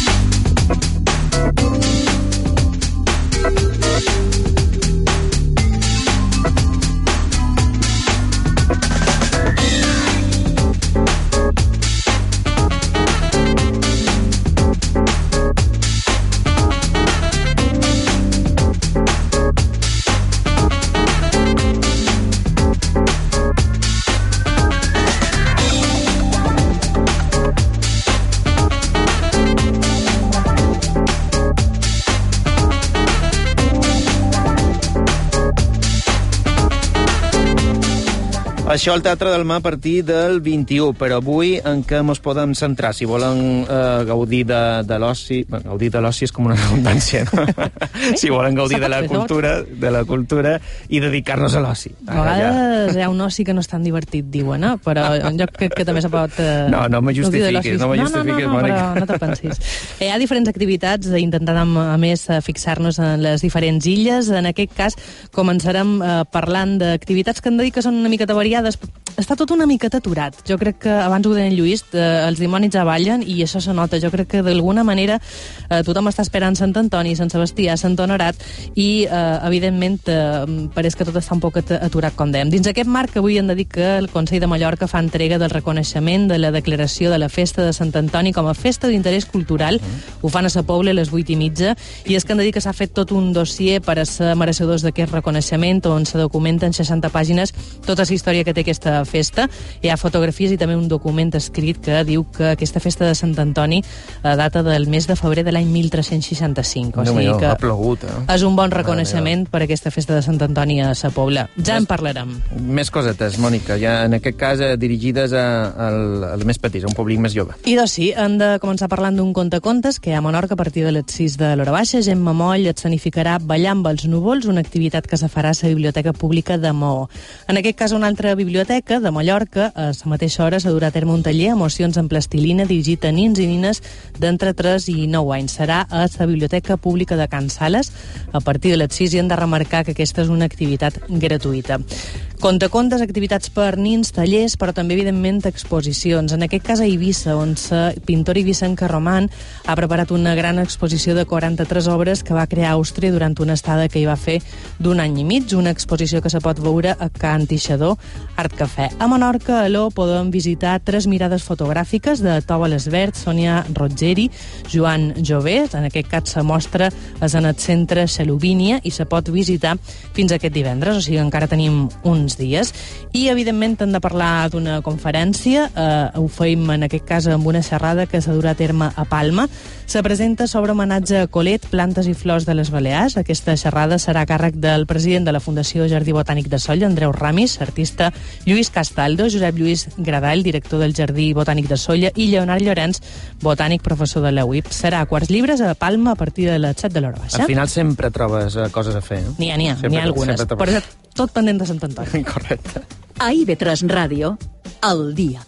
Això al Teatre del Mar a partir del vint-i-u, però avui en què ens podem centrar? Si volen eh, gaudir de, de l'oci... Bé, gaudir de l'oci és com una redundància, no? Si volen gaudir de la cultura de la cultura i dedicar-nos a l'oci. A vegades hi ha un oci que no és tan divertit, diuen, eh? Però jo crec que també se pot... Eh, no, no me justifiquis, no me justifiquis, no, no, no, Mònica. Però no te pensis. Hi ha diferents activitats, intentant a més fixar-nos en les diferents illes. En aquest cas començarem eh, parlant d'activitats que hem de dir que són una miqueta variades. Està tot una miqueta aturat. Jo crec que, abans ho deia en Lluís, eh, els dimonis ja ballen i això se nota. Jo crec que d'alguna manera eh, tothom està esperant Sant Antoni, Sant Sebastià, Sant Honorat i, eh, evidentment, eh, pareix que tot està un poc aturat, com dèiem. Dins aquest marc, avui hem de dir que el Consell de Mallorca fa entrega del reconeixement de la declaració de la festa de Sant Antoni com a festa d'interès cultural. Mm. Ho fan a Sa Pobla a les vuit i mitja i és que hem de dir que s'ha fet tot un dossier per a ser mereixedors d'aquest reconeixement on se documenten seixanta pàgines tota la història que té aquesta festa. Hi ha fotografies i també un document escrit que diu que aquesta festa de Sant Antoni eh, data del mes de febrer de l'any mil tres-cents seixanta-cinc. O sigui que ha plogut, eh? És un bon reconeixement per aquesta festa de Sant Antoni a Sa Pobla. Ja més, en parlarem. Més cosetes, Mònica, ja en aquest cas eh, dirigides a, a, als més petits, a un públic més jove. I doncs sí, hem de començar parlant d'un contacontes que hi ha a Menorca a partir de les sis de l'hora baixa. Gemma Moll escenificarà Ballar amb els núvols, una activitat que se farà a la Biblioteca Pública de Maó. En aquest cas, una altra biblioteca de Mallorca, a la mateixa hora s'ha durat a terme un taller Emocions en plastilina dirigit a nins i nines d'entre tres i nou anys. Serà a la Biblioteca Pública de Can Sales a partir de les sis i hem de remarcar que aquesta és una activitat gratuïta. Contacontes, activitats per nins, tallers, però també, evidentment, exposicions. En aquest cas a Eivissa, on la pintora eivissenca Roman ha preparat una gran exposició de quaranta-tres obres que va crear a Àustria durant una estada que hi va fer d'un any i mig, una exposició que se pot veure a Can Tixador Art Cafè. A Menorca, a l'O, podem visitar tres mirades fotogràfiques de Tova Lesvert, Sònia Rogeri, Joan Jové. En aquest cas se mostra és en el centre Xelovínia i se pot visitar fins aquest divendres, o sigui encara tenim uns dies. I, evidentment, hem de parlar d'una conferència. Eh, ho feim, en aquest cas, amb una xerrada que s'ha durat a terme a Palma. Se presenta sobre homenatge a Colet, plantes i flors de les Balears. Aquesta xerrada serà a càrrec del president de la Fundació Jardí Botànic de Sóller, Andreu Ramis, artista Lluís Castaldo, Josep Lluís Gradall, director del Jardí Botànic de Sóller, i Leonard Llorenç, botànic, professor de la U I P. Serà a Quarts Llibres, a Palma, a partir de les set de l'hora baixa. Al final sempre trobes uh, coses a fer, no? N'hi ha, n'hi ha, n'hi ha algunes. Per això, tot pendent de Sant Antoni. Correcte. A I V tres Ràdio, al dia.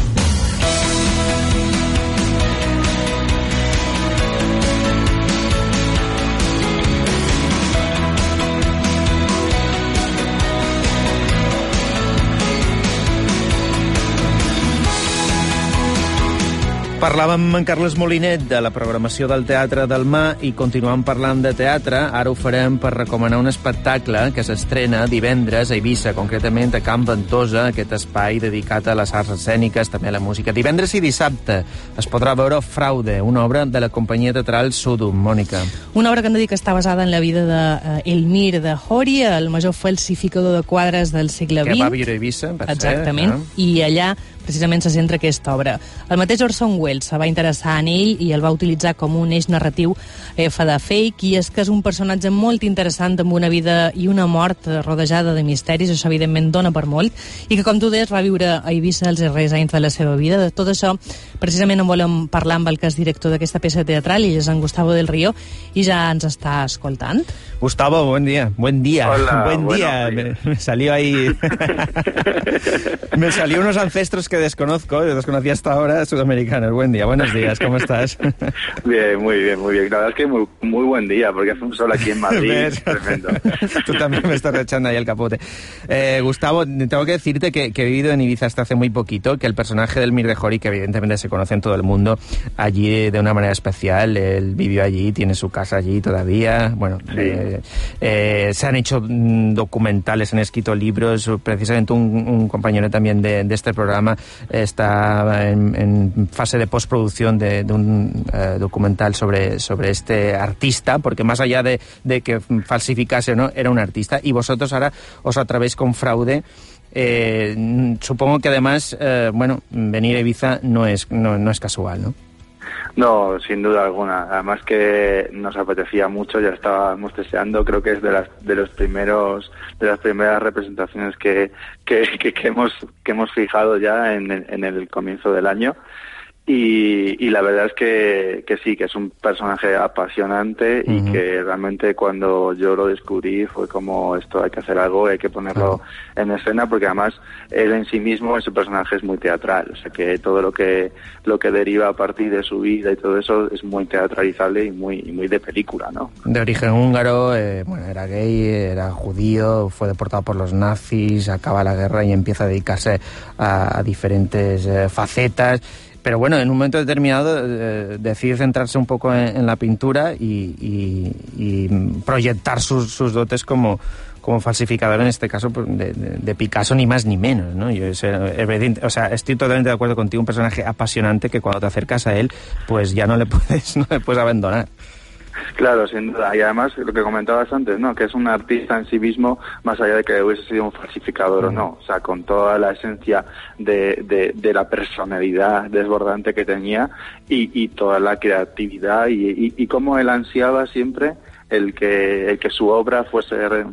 Parlàvem amb en Carles Molinet de la programació del Teatre del Mar i continuem parlant de teatre. Ara ho farem per recomanar un espectacle que s'estrena divendres a Eivissa, concretament a Can Ventosa, aquest espai dedicat a les arts escèniques, també a la música. Divendres i dissabte es podrà veure Fraude, una obra de la companyia teatral Sudum. Mònica. Una obra que hem de dir que està basada en la vida d'Elmir de Hori, el major falsificador de quadres del segle vint. Que va viure a Eivissa, per Exactament, ser, eh? I allà precisament se centra aquesta obra. El mateix Orson Welles se va interessar en ell i el va utilitzar com un eix narratiu F de fake, i és que és un personatge molt interessant amb una vida i una mort rodejada de misteris, això evidentment dona per molt, i que, com tu deies, va viure a Eivissa els darrers anys de la seva vida. De tot això, precisament en volem parlar amb el que és director d'aquesta peça teatral, i és en Gustavo del Río, i ja ens està escoltant. Gustavo, buen día. Buen día. Hola, buen día. Me, me salió ahí... me salió unos ancestros que desconozco, desconocía hasta ahora, sudamericanos. Buen día, buenos días, ¿cómo estás? Bien, muy bien, muy bien. La verdad es que muy, muy buen día, porque hace un sol aquí en Madrid. Tremendo. Tú también me estás echando ahí el capote. Eh, Gustavo, tengo que decirte que, que he vivido en Ibiza hasta hace muy poquito, que el personaje del Mir de Hori, que evidentemente se conoce en todo el mundo, allí de una manera especial, él vivió allí, tiene su casa allí todavía, bueno... Sí. Eh, eh, se han hecho mm, documentales, se han escrito libros, precisamente un, un compañero también de, de este programa está en, en fase de postproducción de, de un eh, documental sobre, sobre este artista, porque más allá de, de que falsificase o no, era un artista, y vosotros ahora os atrevéis con Fraude. Eh, supongo que además, eh, bueno, venir a Ibiza no es, no, no es casual, ¿no? No, sin duda alguna. Además que nos apetecía mucho, ya estábamos deseando, creo que es de las de los primeros de las primeras representaciones que que, que, que hemos que hemos fijado ya en, en el comienzo del año. Y, y la verdad es que, que sí, que es un personaje apasionante y uh-huh. que realmente cuando yo lo descubrí fue como esto hay que hacer algo, hay que ponerlo uh-huh. en escena, porque además él en sí mismo, ese personaje es muy teatral, o sea que todo lo que lo que deriva a partir de su vida y todo eso es muy teatralizable y muy y muy de película, ¿no? De origen húngaro, eh, bueno, era gay, era judío, fue deportado por los nazis, acaba la guerra y empieza a dedicarse a, a diferentes eh, facetas. Pero bueno, en un momento determinado eh, decide centrarse un poco en, en la pintura y, y, y proyectar sus, sus dotes como, como falsificador, en este caso de, de, de Picasso, ni más ni menos, ¿no? Yo, es, evidente, o sea, estoy totalmente de acuerdo contigo, un personaje apasionante que cuando te acercas a él, pues ya no le puedes, no le puedes abandonar. Claro, sin duda. Y además, lo que comentabas antes, ¿no? Que es un artista en sí mismo, más allá de que hubiese sido un falsificador mm. o no. O sea, con toda la esencia de, de, de la personalidad desbordante que tenía y, y toda la creatividad y, y, y cómo él ansiaba siempre el que el que su obra fuese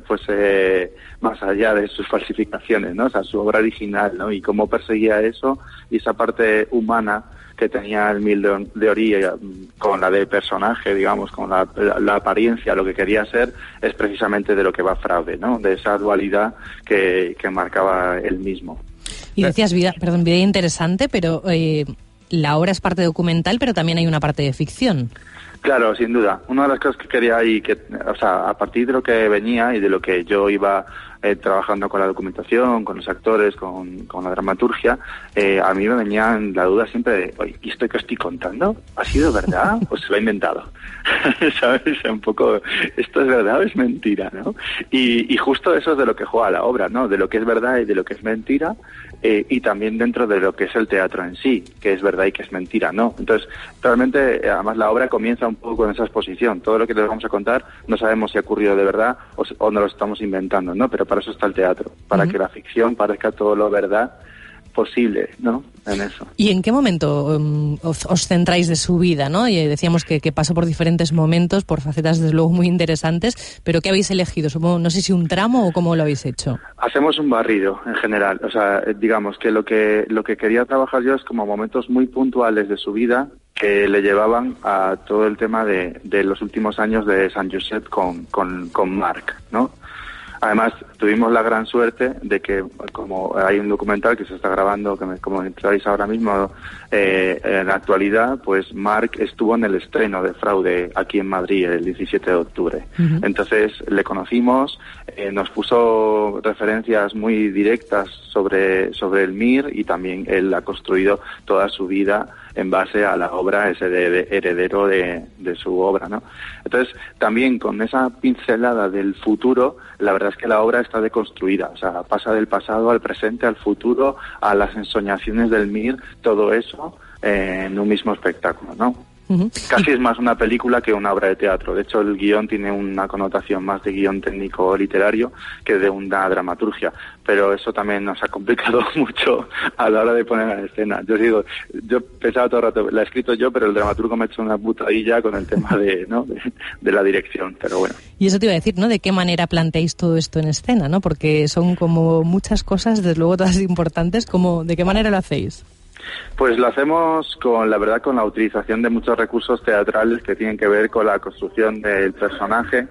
fuese más allá de sus falsificaciones, ¿no? O sea, su obra original, ¿no? Y cómo perseguía eso y esa parte humana que tenía el Mil de, de Ory con la de personaje, digamos, con la, la, la apariencia, lo que quería ser, es precisamente de lo que va Fraude, ¿no? De esa dualidad que, que marcaba él mismo. Y decías vida, perdón, vida interesante, pero eh, la obra es parte documental, pero también hay una parte de ficción. Claro, sin duda. Una de las cosas que quería y que, o sea, a partir de lo que venía y de lo que yo iba eh, trabajando con la documentación, con los actores, con, con la dramaturgia, eh, a mí me venía la duda siempre de, oye, ¿y esto que estoy contando? ¿Ha sido verdad o se lo ha inventado? ¿Sabes? Un poco, ¿esto es verdad o es mentira, no? Y, y justo eso es de lo que juega la obra, ¿no? De lo que es verdad y de lo que es mentira, eh, y también dentro de lo que es el teatro en sí, que es verdad y que es mentira, ¿no? Entonces, realmente, además, la obra comienza un poco con esa exposición. Todo lo que les vamos a contar no sabemos si ha ocurrido de verdad o, o no lo estamos inventando, ¿no? Pero para eso está el teatro, para uh-huh. que la ficción parezca todo lo verdad posible, ¿no? En eso. ¿Y en qué momento um, os, os centráis de su vida, no? Y decíamos que, que pasó por diferentes momentos, por facetas desde luego muy interesantes, pero ¿qué habéis elegido? Supongo, no sé si un tramo o cómo lo habéis hecho. Hacemos un barrido en general, o sea, digamos que lo que lo que quería trabajar yo es como momentos muy puntuales de su vida que le llevaban a todo el tema de, de los últimos años de Sant Josep con, con, con Marc, ¿no? Además, tuvimos la gran suerte de que, como hay un documental que se está grabando, que me comentáis ahora mismo, eh, en la actualidad, pues Marc estuvo en el estreno de Fraude aquí en Madrid el diecisiete de octubre. Uh-huh. Entonces, le conocimos, eh, nos puso referencias muy directas sobre, sobre el M I R y también él ha construido toda su vida en base a la obra, ese de, de heredero de, de su obra, ¿no? Entonces, también con esa pincelada del futuro, la verdad es que la obra está deconstruida, o sea, pasa del pasado al presente, al futuro, a las ensoñaciones del M I R, todo eso eh, en un mismo espectáculo, ¿no? Uh-huh. Casi es más una película que una obra de teatro. De hecho, el guión tiene una connotación más de guión técnico literario que de una dramaturgia. Pero eso también nos ha complicado mucho a la hora de poner en escena. Yo digo, yo pensaba todo el rato, la he escrito yo, pero el dramaturgo me ha hecho una putadilla con el tema de, ¿no? de, de la dirección. Pero bueno. Y eso te iba a decir, ¿no? ¿De qué manera planteáis todo esto en escena, no? Porque son como muchas cosas, desde luego todas importantes. Como, ¿de qué manera lo hacéis? Pues lo hacemos con, la verdad, con la utilización de muchos recursos teatrales que tienen que ver con la construcción del personaje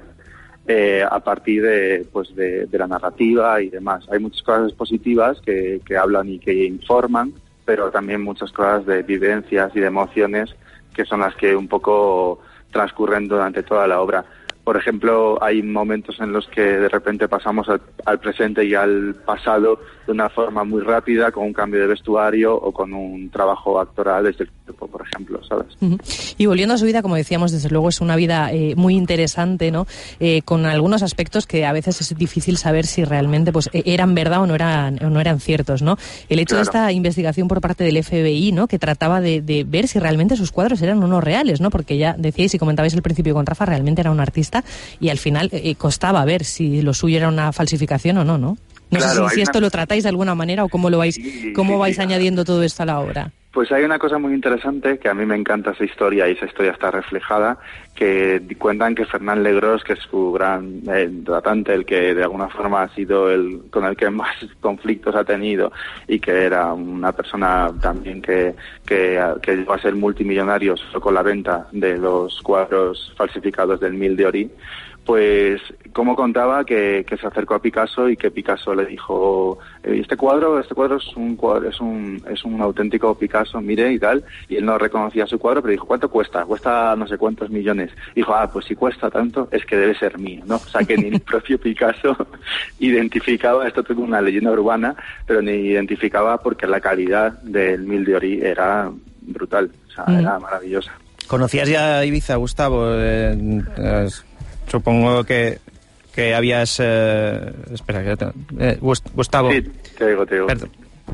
eh, a partir de, pues de, de la narrativa y demás. Hay muchas cosas expositivas que, que hablan y que informan, pero también muchas cosas de vivencias y de emociones que son las que un poco transcurren durante toda la obra. Por ejemplo, hay momentos en los que de repente pasamos al, al presente y al pasado de una forma muy rápida, con un cambio de vestuario o con un trabajo actoral desde el cuerpo, por ejemplo, ¿sabes? Uh-huh. Y volviendo a su vida, como decíamos, desde luego es una vida eh, muy interesante, ¿no? Eh, con algunos aspectos que a veces es difícil saber si realmente pues eran verdad o no eran o no eran ciertos, ¿no? El hecho claro. de esta investigación por parte del F B I, ¿no? Que trataba de, de ver si realmente sus cuadros eran o no reales, ¿no? Porque ya decíais y comentabais al principio con Rafa, realmente era un artista y al final eh, costaba ver si lo suyo era una falsificación o no, ¿no? No claro, sé si, si esto una... lo tratáis de alguna manera o cómo lo vais, sí, cómo sí, vais sí, añadiendo todo esto a la obra. Pues hay una cosa muy interesante, que a mí me encanta esa historia, y esa historia está reflejada, que cuentan que Fernán Legros, que es su gran eh, tratante, el que de alguna forma ha sido el con el que más conflictos ha tenido, y que era una persona también que, que, que llegó a ser multimillonario solo con la venta de los cuadros falsificados del Mil de Ory, pues como contaba que, que se acercó a Picasso y que Picasso le dijo, este cuadro este cuadro es un cuadro, es un es un auténtico Picasso, mire, y tal, y él no reconocía su cuadro, pero dijo, ¿cuánto cuesta? Cuesta no sé cuántos millones. Dijo, ah, pues si cuesta tanto es que debe ser mío, ¿no? O sea, que ni el propio Picasso identificaba, esto es una leyenda urbana, pero ni identificaba, porque la calidad del Mil de Ory era brutal, o sea, mm. era maravillosa. ¿Conocías ya Ibiza, Gustavo? Eh, eh, Supongo que, que habías... Eh, espera, que te, eh, Gustavo. Sí, te digo, te digo. Perdón.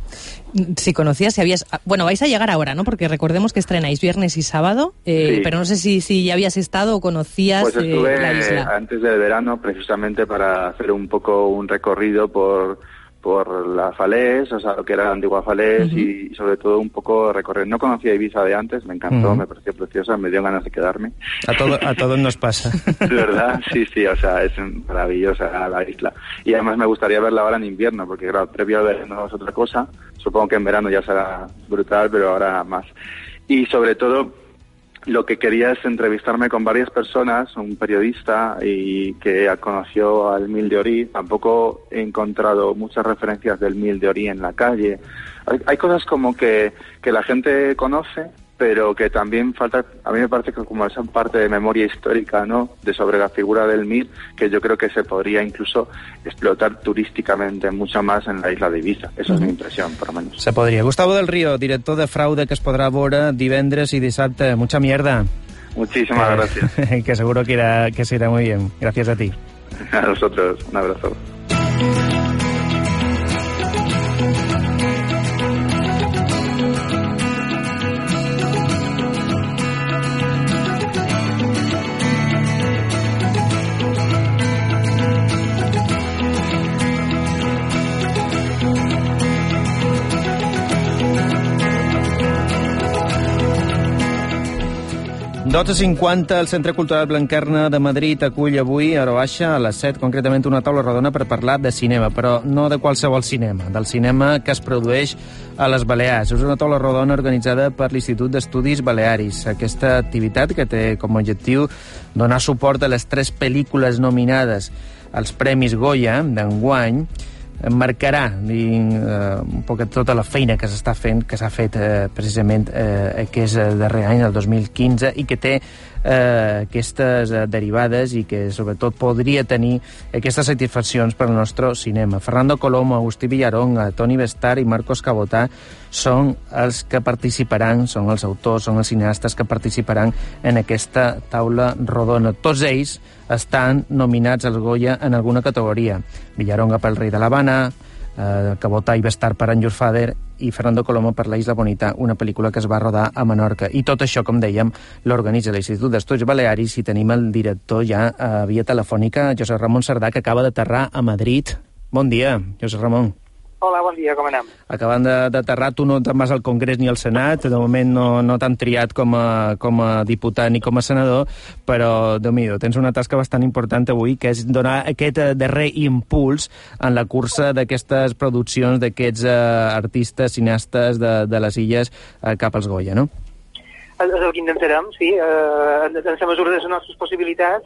Si conocías, si habías... Bueno, vais a llegar ahora, ¿no? Porque recordemos que estrenáis viernes y sábado, eh, sí. pero no sé si, si ya habías estado o conocías pues estuve, eh, la isla. Antes del verano, precisamente para hacer un poco un recorrido por... por la Falés, o sea, lo que era la antigua Falés, uh-huh. y sobre todo un poco recorrer. No conocía Ibiza de antes, me encantó, uh-huh. me pareció preciosa, me dio ganas de quedarme. A, todo, a todos nos pasa. ¿De verdad? Sí, sí, o sea, es maravillosa la isla. Y además me gustaría verla ahora en invierno, porque claro, previo al verano es otra cosa. Supongo que en verano ya será brutal, pero ahora más. Y sobre todo, lo que quería es entrevistarme con varias personas, un periodista y que conoció al Mil de Ory. Tampoco he encontrado muchas referencias del Mil de Ory en la calle. Hay, hay cosas como que, que la gente conoce, pero que también falta, a mí me parece que como esa parte de memoria histórica, ¿no?, de sobre la figura del Mir, que yo creo que se podría incluso explotar turísticamente mucho más en la isla de Ibiza. Esa uh-huh. es mi impresión, por lo menos. Se podria. Gustavo del Río, director de Fraude, que es podrà veure divendres i dissabte. Mucha mierda. Muchísimas eh, gracias. Que seguro que, irá, que se irá muy bien. Gracias a ti. A nosotros. Un abrazo. dotze cinquanta, el Centre Cultural Blanquerna de Madrid acull avui, a hora baixa, a les set, concretament una taula rodona per parlar de cinema, però no de qualsevol cinema, del cinema que es produeix a les Balears. És una taula rodona organitzada per l'Institut d'Estudis Balearis. Aquesta activitat, que té com a objectiu donar suport a les tres pel·lícules nominades als Premis Goya d'enguany, marcarà eh, un poc tota la feina que s'està fent, que s'ha fet eh, precisament eh, aquest darrer any, el dos mil quinze, i que té eh, aquestes eh, derivades i que sobretot podria tenir aquestes satisfaccions per al nostre cinema. Fernando Colomo, Agustí Villaronga, Toni Bestar i Marcos Cabotà són els que participaran, són els autors, són els cineastes que participaran en aquesta taula rodona. Tots ells estan nominats als Goya en alguna categoria. Villaronga pel Rei de l'Havana, eh, Cabotà i Bestar per En Your Father i Fernando Colomo per La Isla Bonita, una pel·lícula que es va rodar a Menorca. I tot això, com dèiem, l'organitza l'Institut d'Estudis Balearis i tenim el director ja a via telefònica, Josep Ramon Cerdà, que acaba d'aterrar a Madrid. Bon dia, Josep Ramon. Hola, bon dia, com anem? Acabant d'aterrar, tu no te'n vas al Congrés ni al Senat, de moment no, no t'han triat com a, com a diputat ni com a senador, però, Déu-n'hi-do, tens una tasca bastant important avui, que és donar aquest darrer impuls en la cursa d'aquestes produccions d'aquests eh, artistes, cineastes de, de les illes eh, cap als Goya, no? És el que intentarem, sí, eh, en la mesura de les nostres possibilitats,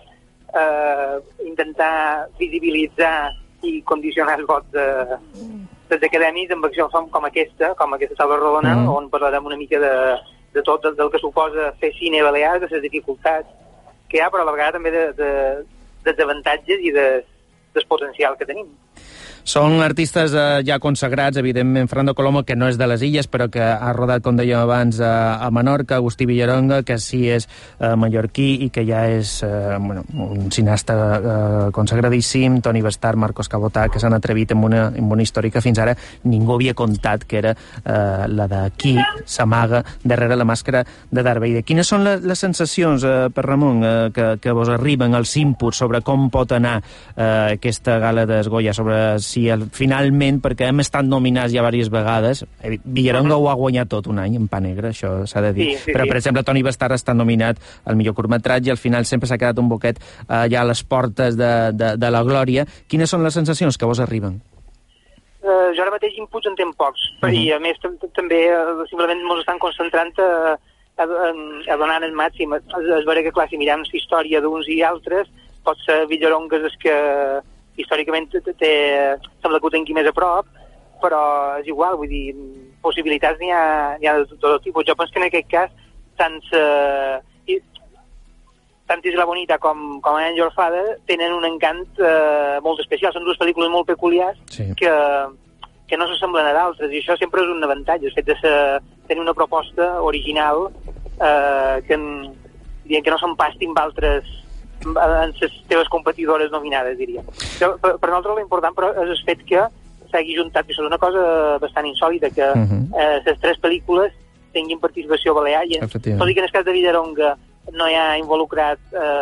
eh, intentar visibilitzar i condicionar el vot de... des d'acadèmics amb accions com aquesta, com aquesta taula rodona, mm. on parlarem una mica de, de tot del, del que suposa fer cine balear, de les dificultats que hi ha, però a la vegada també de, de, dels avantatges i de, del potencial que tenim. Són artistes eh, ja consagrats, evidentment, Fernando Colomo, que no és de les illes, però que ha rodat, com dèiem abans, a, a Menorca, Agustí Villaronga, que sí és eh, mallorquí i que ja és eh, bueno, un cineasta eh, consagradíssim, Toni Bestar, Marcos Cabotà, que s'han atrevit amb una, amb una història que fins ara ningú havia contat, que era eh, la de qui s'amaga darrere la màscara de Darth Vader. Quines són les, les sensacions, eh, per Ramon, eh, que, que vos arriben, els inputs sobre com pot anar eh, aquesta gala d'Esgoya, sobre si el, finalment, perquè hem estat nominats ja diverses vegades, Villaronga uh-huh. ho ha guanyat tot un any en Pa Negre, això s'ha de dir, sí, sí, però per exemple Toni Bastarra està nominat al millor curtmetratge i al final sempre s'ha quedat un boquet eh, ja a les portes de, de, de la glòria. Quines són les sensacions que vos arriben? Uh, jo ara mateix inputs en tenc pocs, uh-huh. i a més també uh, simplement ens estan concentrant a, a, a donar el màxim. És, és vera que, clar, si mirem la història d'uns i altres, pot ser Villaronga és que històricament té, sembla que ho tingui més a prop, però és igual, vull dir, possibilitats n'hi ha, n'hi ha de tot tipus. Jo penso que en aquest cas, tant, eh, tant Isla Bonita com, com An Your Father tenen un encant eh, molt especial. Són dues pel·lícules molt peculiars sí. que, que no s'assemblen a d'altres, i això sempre és un avantatge, el fet de ser, tenir una proposta original eh, que, que no s'empasti amb altres en les teves competidores nominades, diria. Per, per, per nosaltres l'important però és el fet que s'hagi juntat, i això és una cosa bastant insòlita, que uh-huh. eh, les tres pel·lícules tinguin participació balear, i tot i que en el cas de Villaronga no hi ha involucrat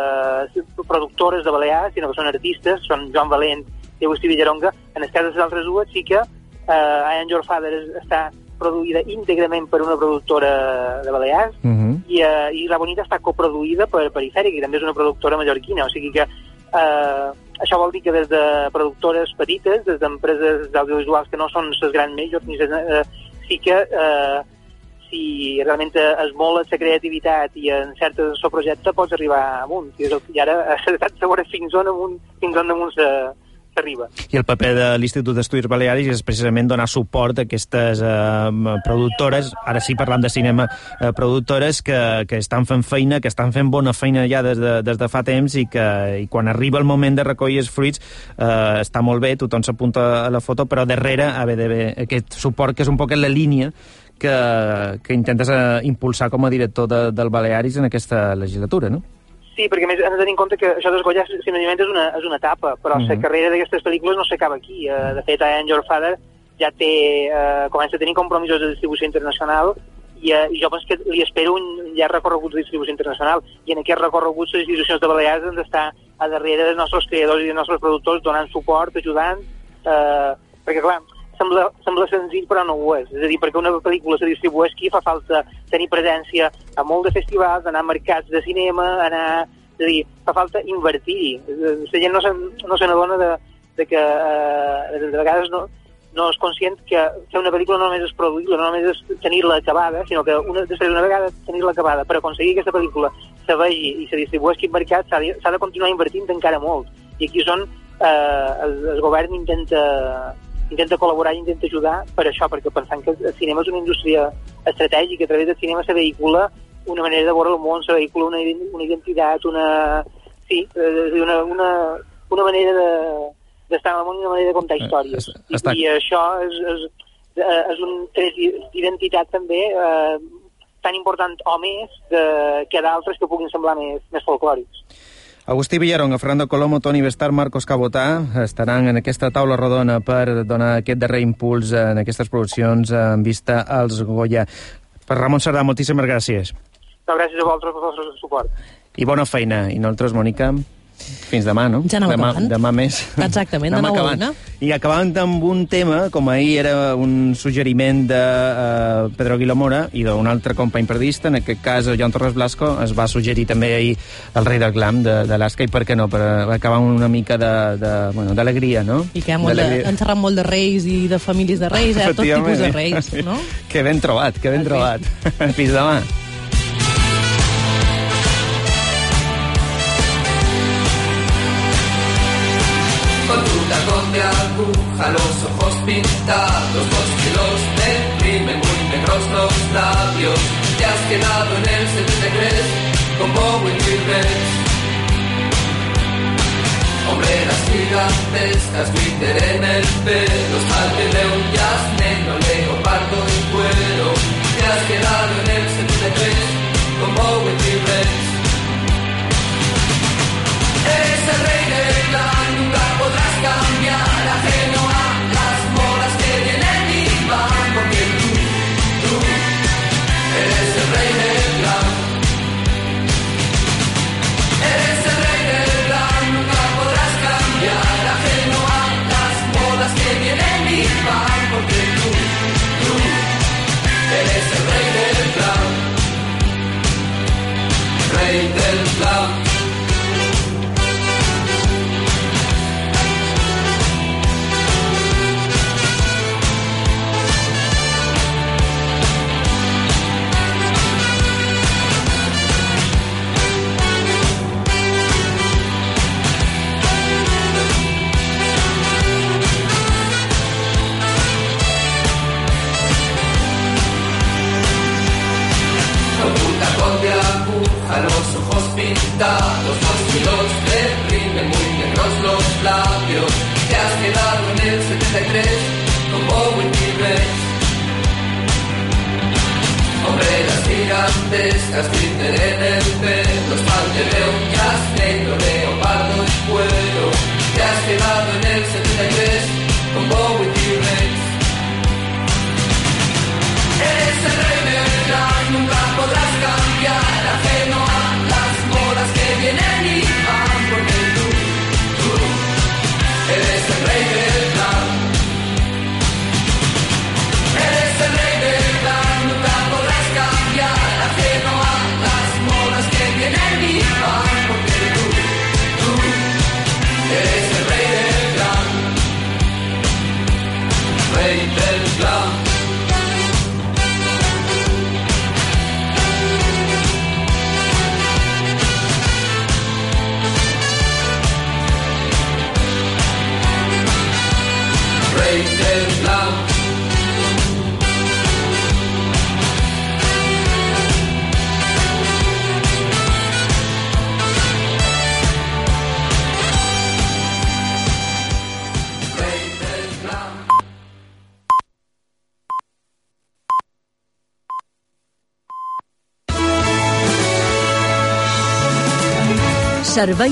eh, productores de Balears, sinó que són artistes, són Joan Valent i Agustí Villaronga. En el cas de les altres dues sí que eh, I Am Your Father està produïda íntegrament per una productora de Balears, uh-huh. i, uh, i La Bonita està coproduïda per Perifèrica, que també és una productora mallorquina, o sigui que uh, això vol dir que des de productores petites, des d'empreses audiovisuals que no són les grans majors, uh, sí que uh, si realment es mola la creativitat i en certes el seu projecte pots arribar amunt, i, és el, i ara s'ha de saber fins on amunt, fins on amunt se s'arriba. I el paper de l'Institut d'Estudis Balearis és precisament donar suport a aquestes eh, productores, ara sí parlant de cinema, eh, productores que, que estan fent feina, que estan fent bona feina ja des de, des de fa temps, i que i quan arriba el moment de recollir els fruits eh, està molt bé, tothom s'apunta a la foto, però darrere haver d'haver aquest suport que és un poc en la línia que, que intentes eh, impulsar com a director de, del Balearis en aquesta legislatura, no? Sí, perquè més hem de tenir en compte que això dels Goya simplement és una, és una etapa, però mm-hmm. la carrera d'aquestes pel·lícules no s'acaba aquí. Uh, de fet, I Am Your Father ja té, uh, comença a tenir compromisos de distribució internacional, i, uh, i jo penso que li espero un llarg recorregut de distribució internacional, i en aquest recorregut les institucions de Balears han d'estar a darrere dels nostres creadors i dels nostres productors, donant suport, ajudant, uh, perquè clar, sembla, sembla senzill però no ho és, és a dir, perquè una pel·lícula se distribueix aquí fa falta tenir presència a molt de festivals, anar a mercats de cinema, anar, és a dir, fa falta invertir-hi. La gent no se, no se n'adona de, de que eh, de vegades no, no és conscient que fer una pel·lícula no només és produir-la, no només és tenir-la acabada, sinó que una, després d'una vegada tenir-la acabada, per aconseguir que aquesta pel·lícula se vegi i se distribueixi en mercat s'ha de, s'ha de continuar invertint encara molt, i aquí és on eh, el, el govern intenta intenta col·laborar i intenta ajudar per això, perquè pensant que el cinema és una indústria estratègica, a través del cinema se vehicula una manera de veure el món, se vehicula una, una identitat, una, sí, una, una, una manera de, d'estar al món i una manera de contar històries. I, i això és, és, és un tret d'identitat també eh, tan important o més de, que d'altres que puguin semblar més, més folclòrics. Agustí Villaronga, Fernando Colomo, Toni Bastarra, Marcos Cabotà estaran en aquesta taula rodona per donar aquest darrer impuls en aquestes produccions en vista als Goya. Per Ramon Cerdà, moltíssimes gràcies. No, gràcies a vosaltres per el vostre suport. I bona feina. I nosaltres, Mònica, fins demà, no? Ja aneu demà, acabant. Demà més. Exactament, de nou a una. I acabant amb un tema, com ahir era un suggeriment de uh, Pedro Aguilar Mora i d'un altre company periodista, en aquest cas Joan Torres Blasco, es va suggerir també ahir el rei del glam de, de l'Asca, i per què no, per acabar una mica d'alegria, bueno, no? I que molt de, han xerrat molt de reis i de famílies de reis, eh? Tot tipus de reis, no? Que ben trobat, que ben trobat. Fins demà. De aguja, los ojos pintados, dos kilos de crimen, muy negros los labios. Te has quedado en el setenta y tres con Bowie Gilbert. Hombreras gigantescas, glitter en el pelo, salte de un jazz negro, leopardo y cuero. Te has quedado en el setenta y tres con Bowie Gilbert. Eres el rey del glam, nunca podrás cambiar, ajeno a las modas que vienen y van, porque tú, tú, eres el rey del glam. Eres el rey del glam, nunca podrás cambiar, ajeno a las modas que pintados, los kilos deprimen, muy negros los labios. Te has quedado en el setenta y tres como Winnie Rex. Hombreras gigantescas, glitter en el pelo, esmalte de un jazz negro, leopardo y cuero. Te has quedado en el setenta y tres con Bowie T-Rex. Eres el rey del rock, nunca podrás cambiar, ajeno a las modas que vienen y van, porque tú, tú, eres el rey del rock. Eres el rey del rock, nunca podrás cambiar, ajeno a las modas que vienen y van, porque tú, tú, eres el rey del rock. Rey del rock. Rey del blanc. Servei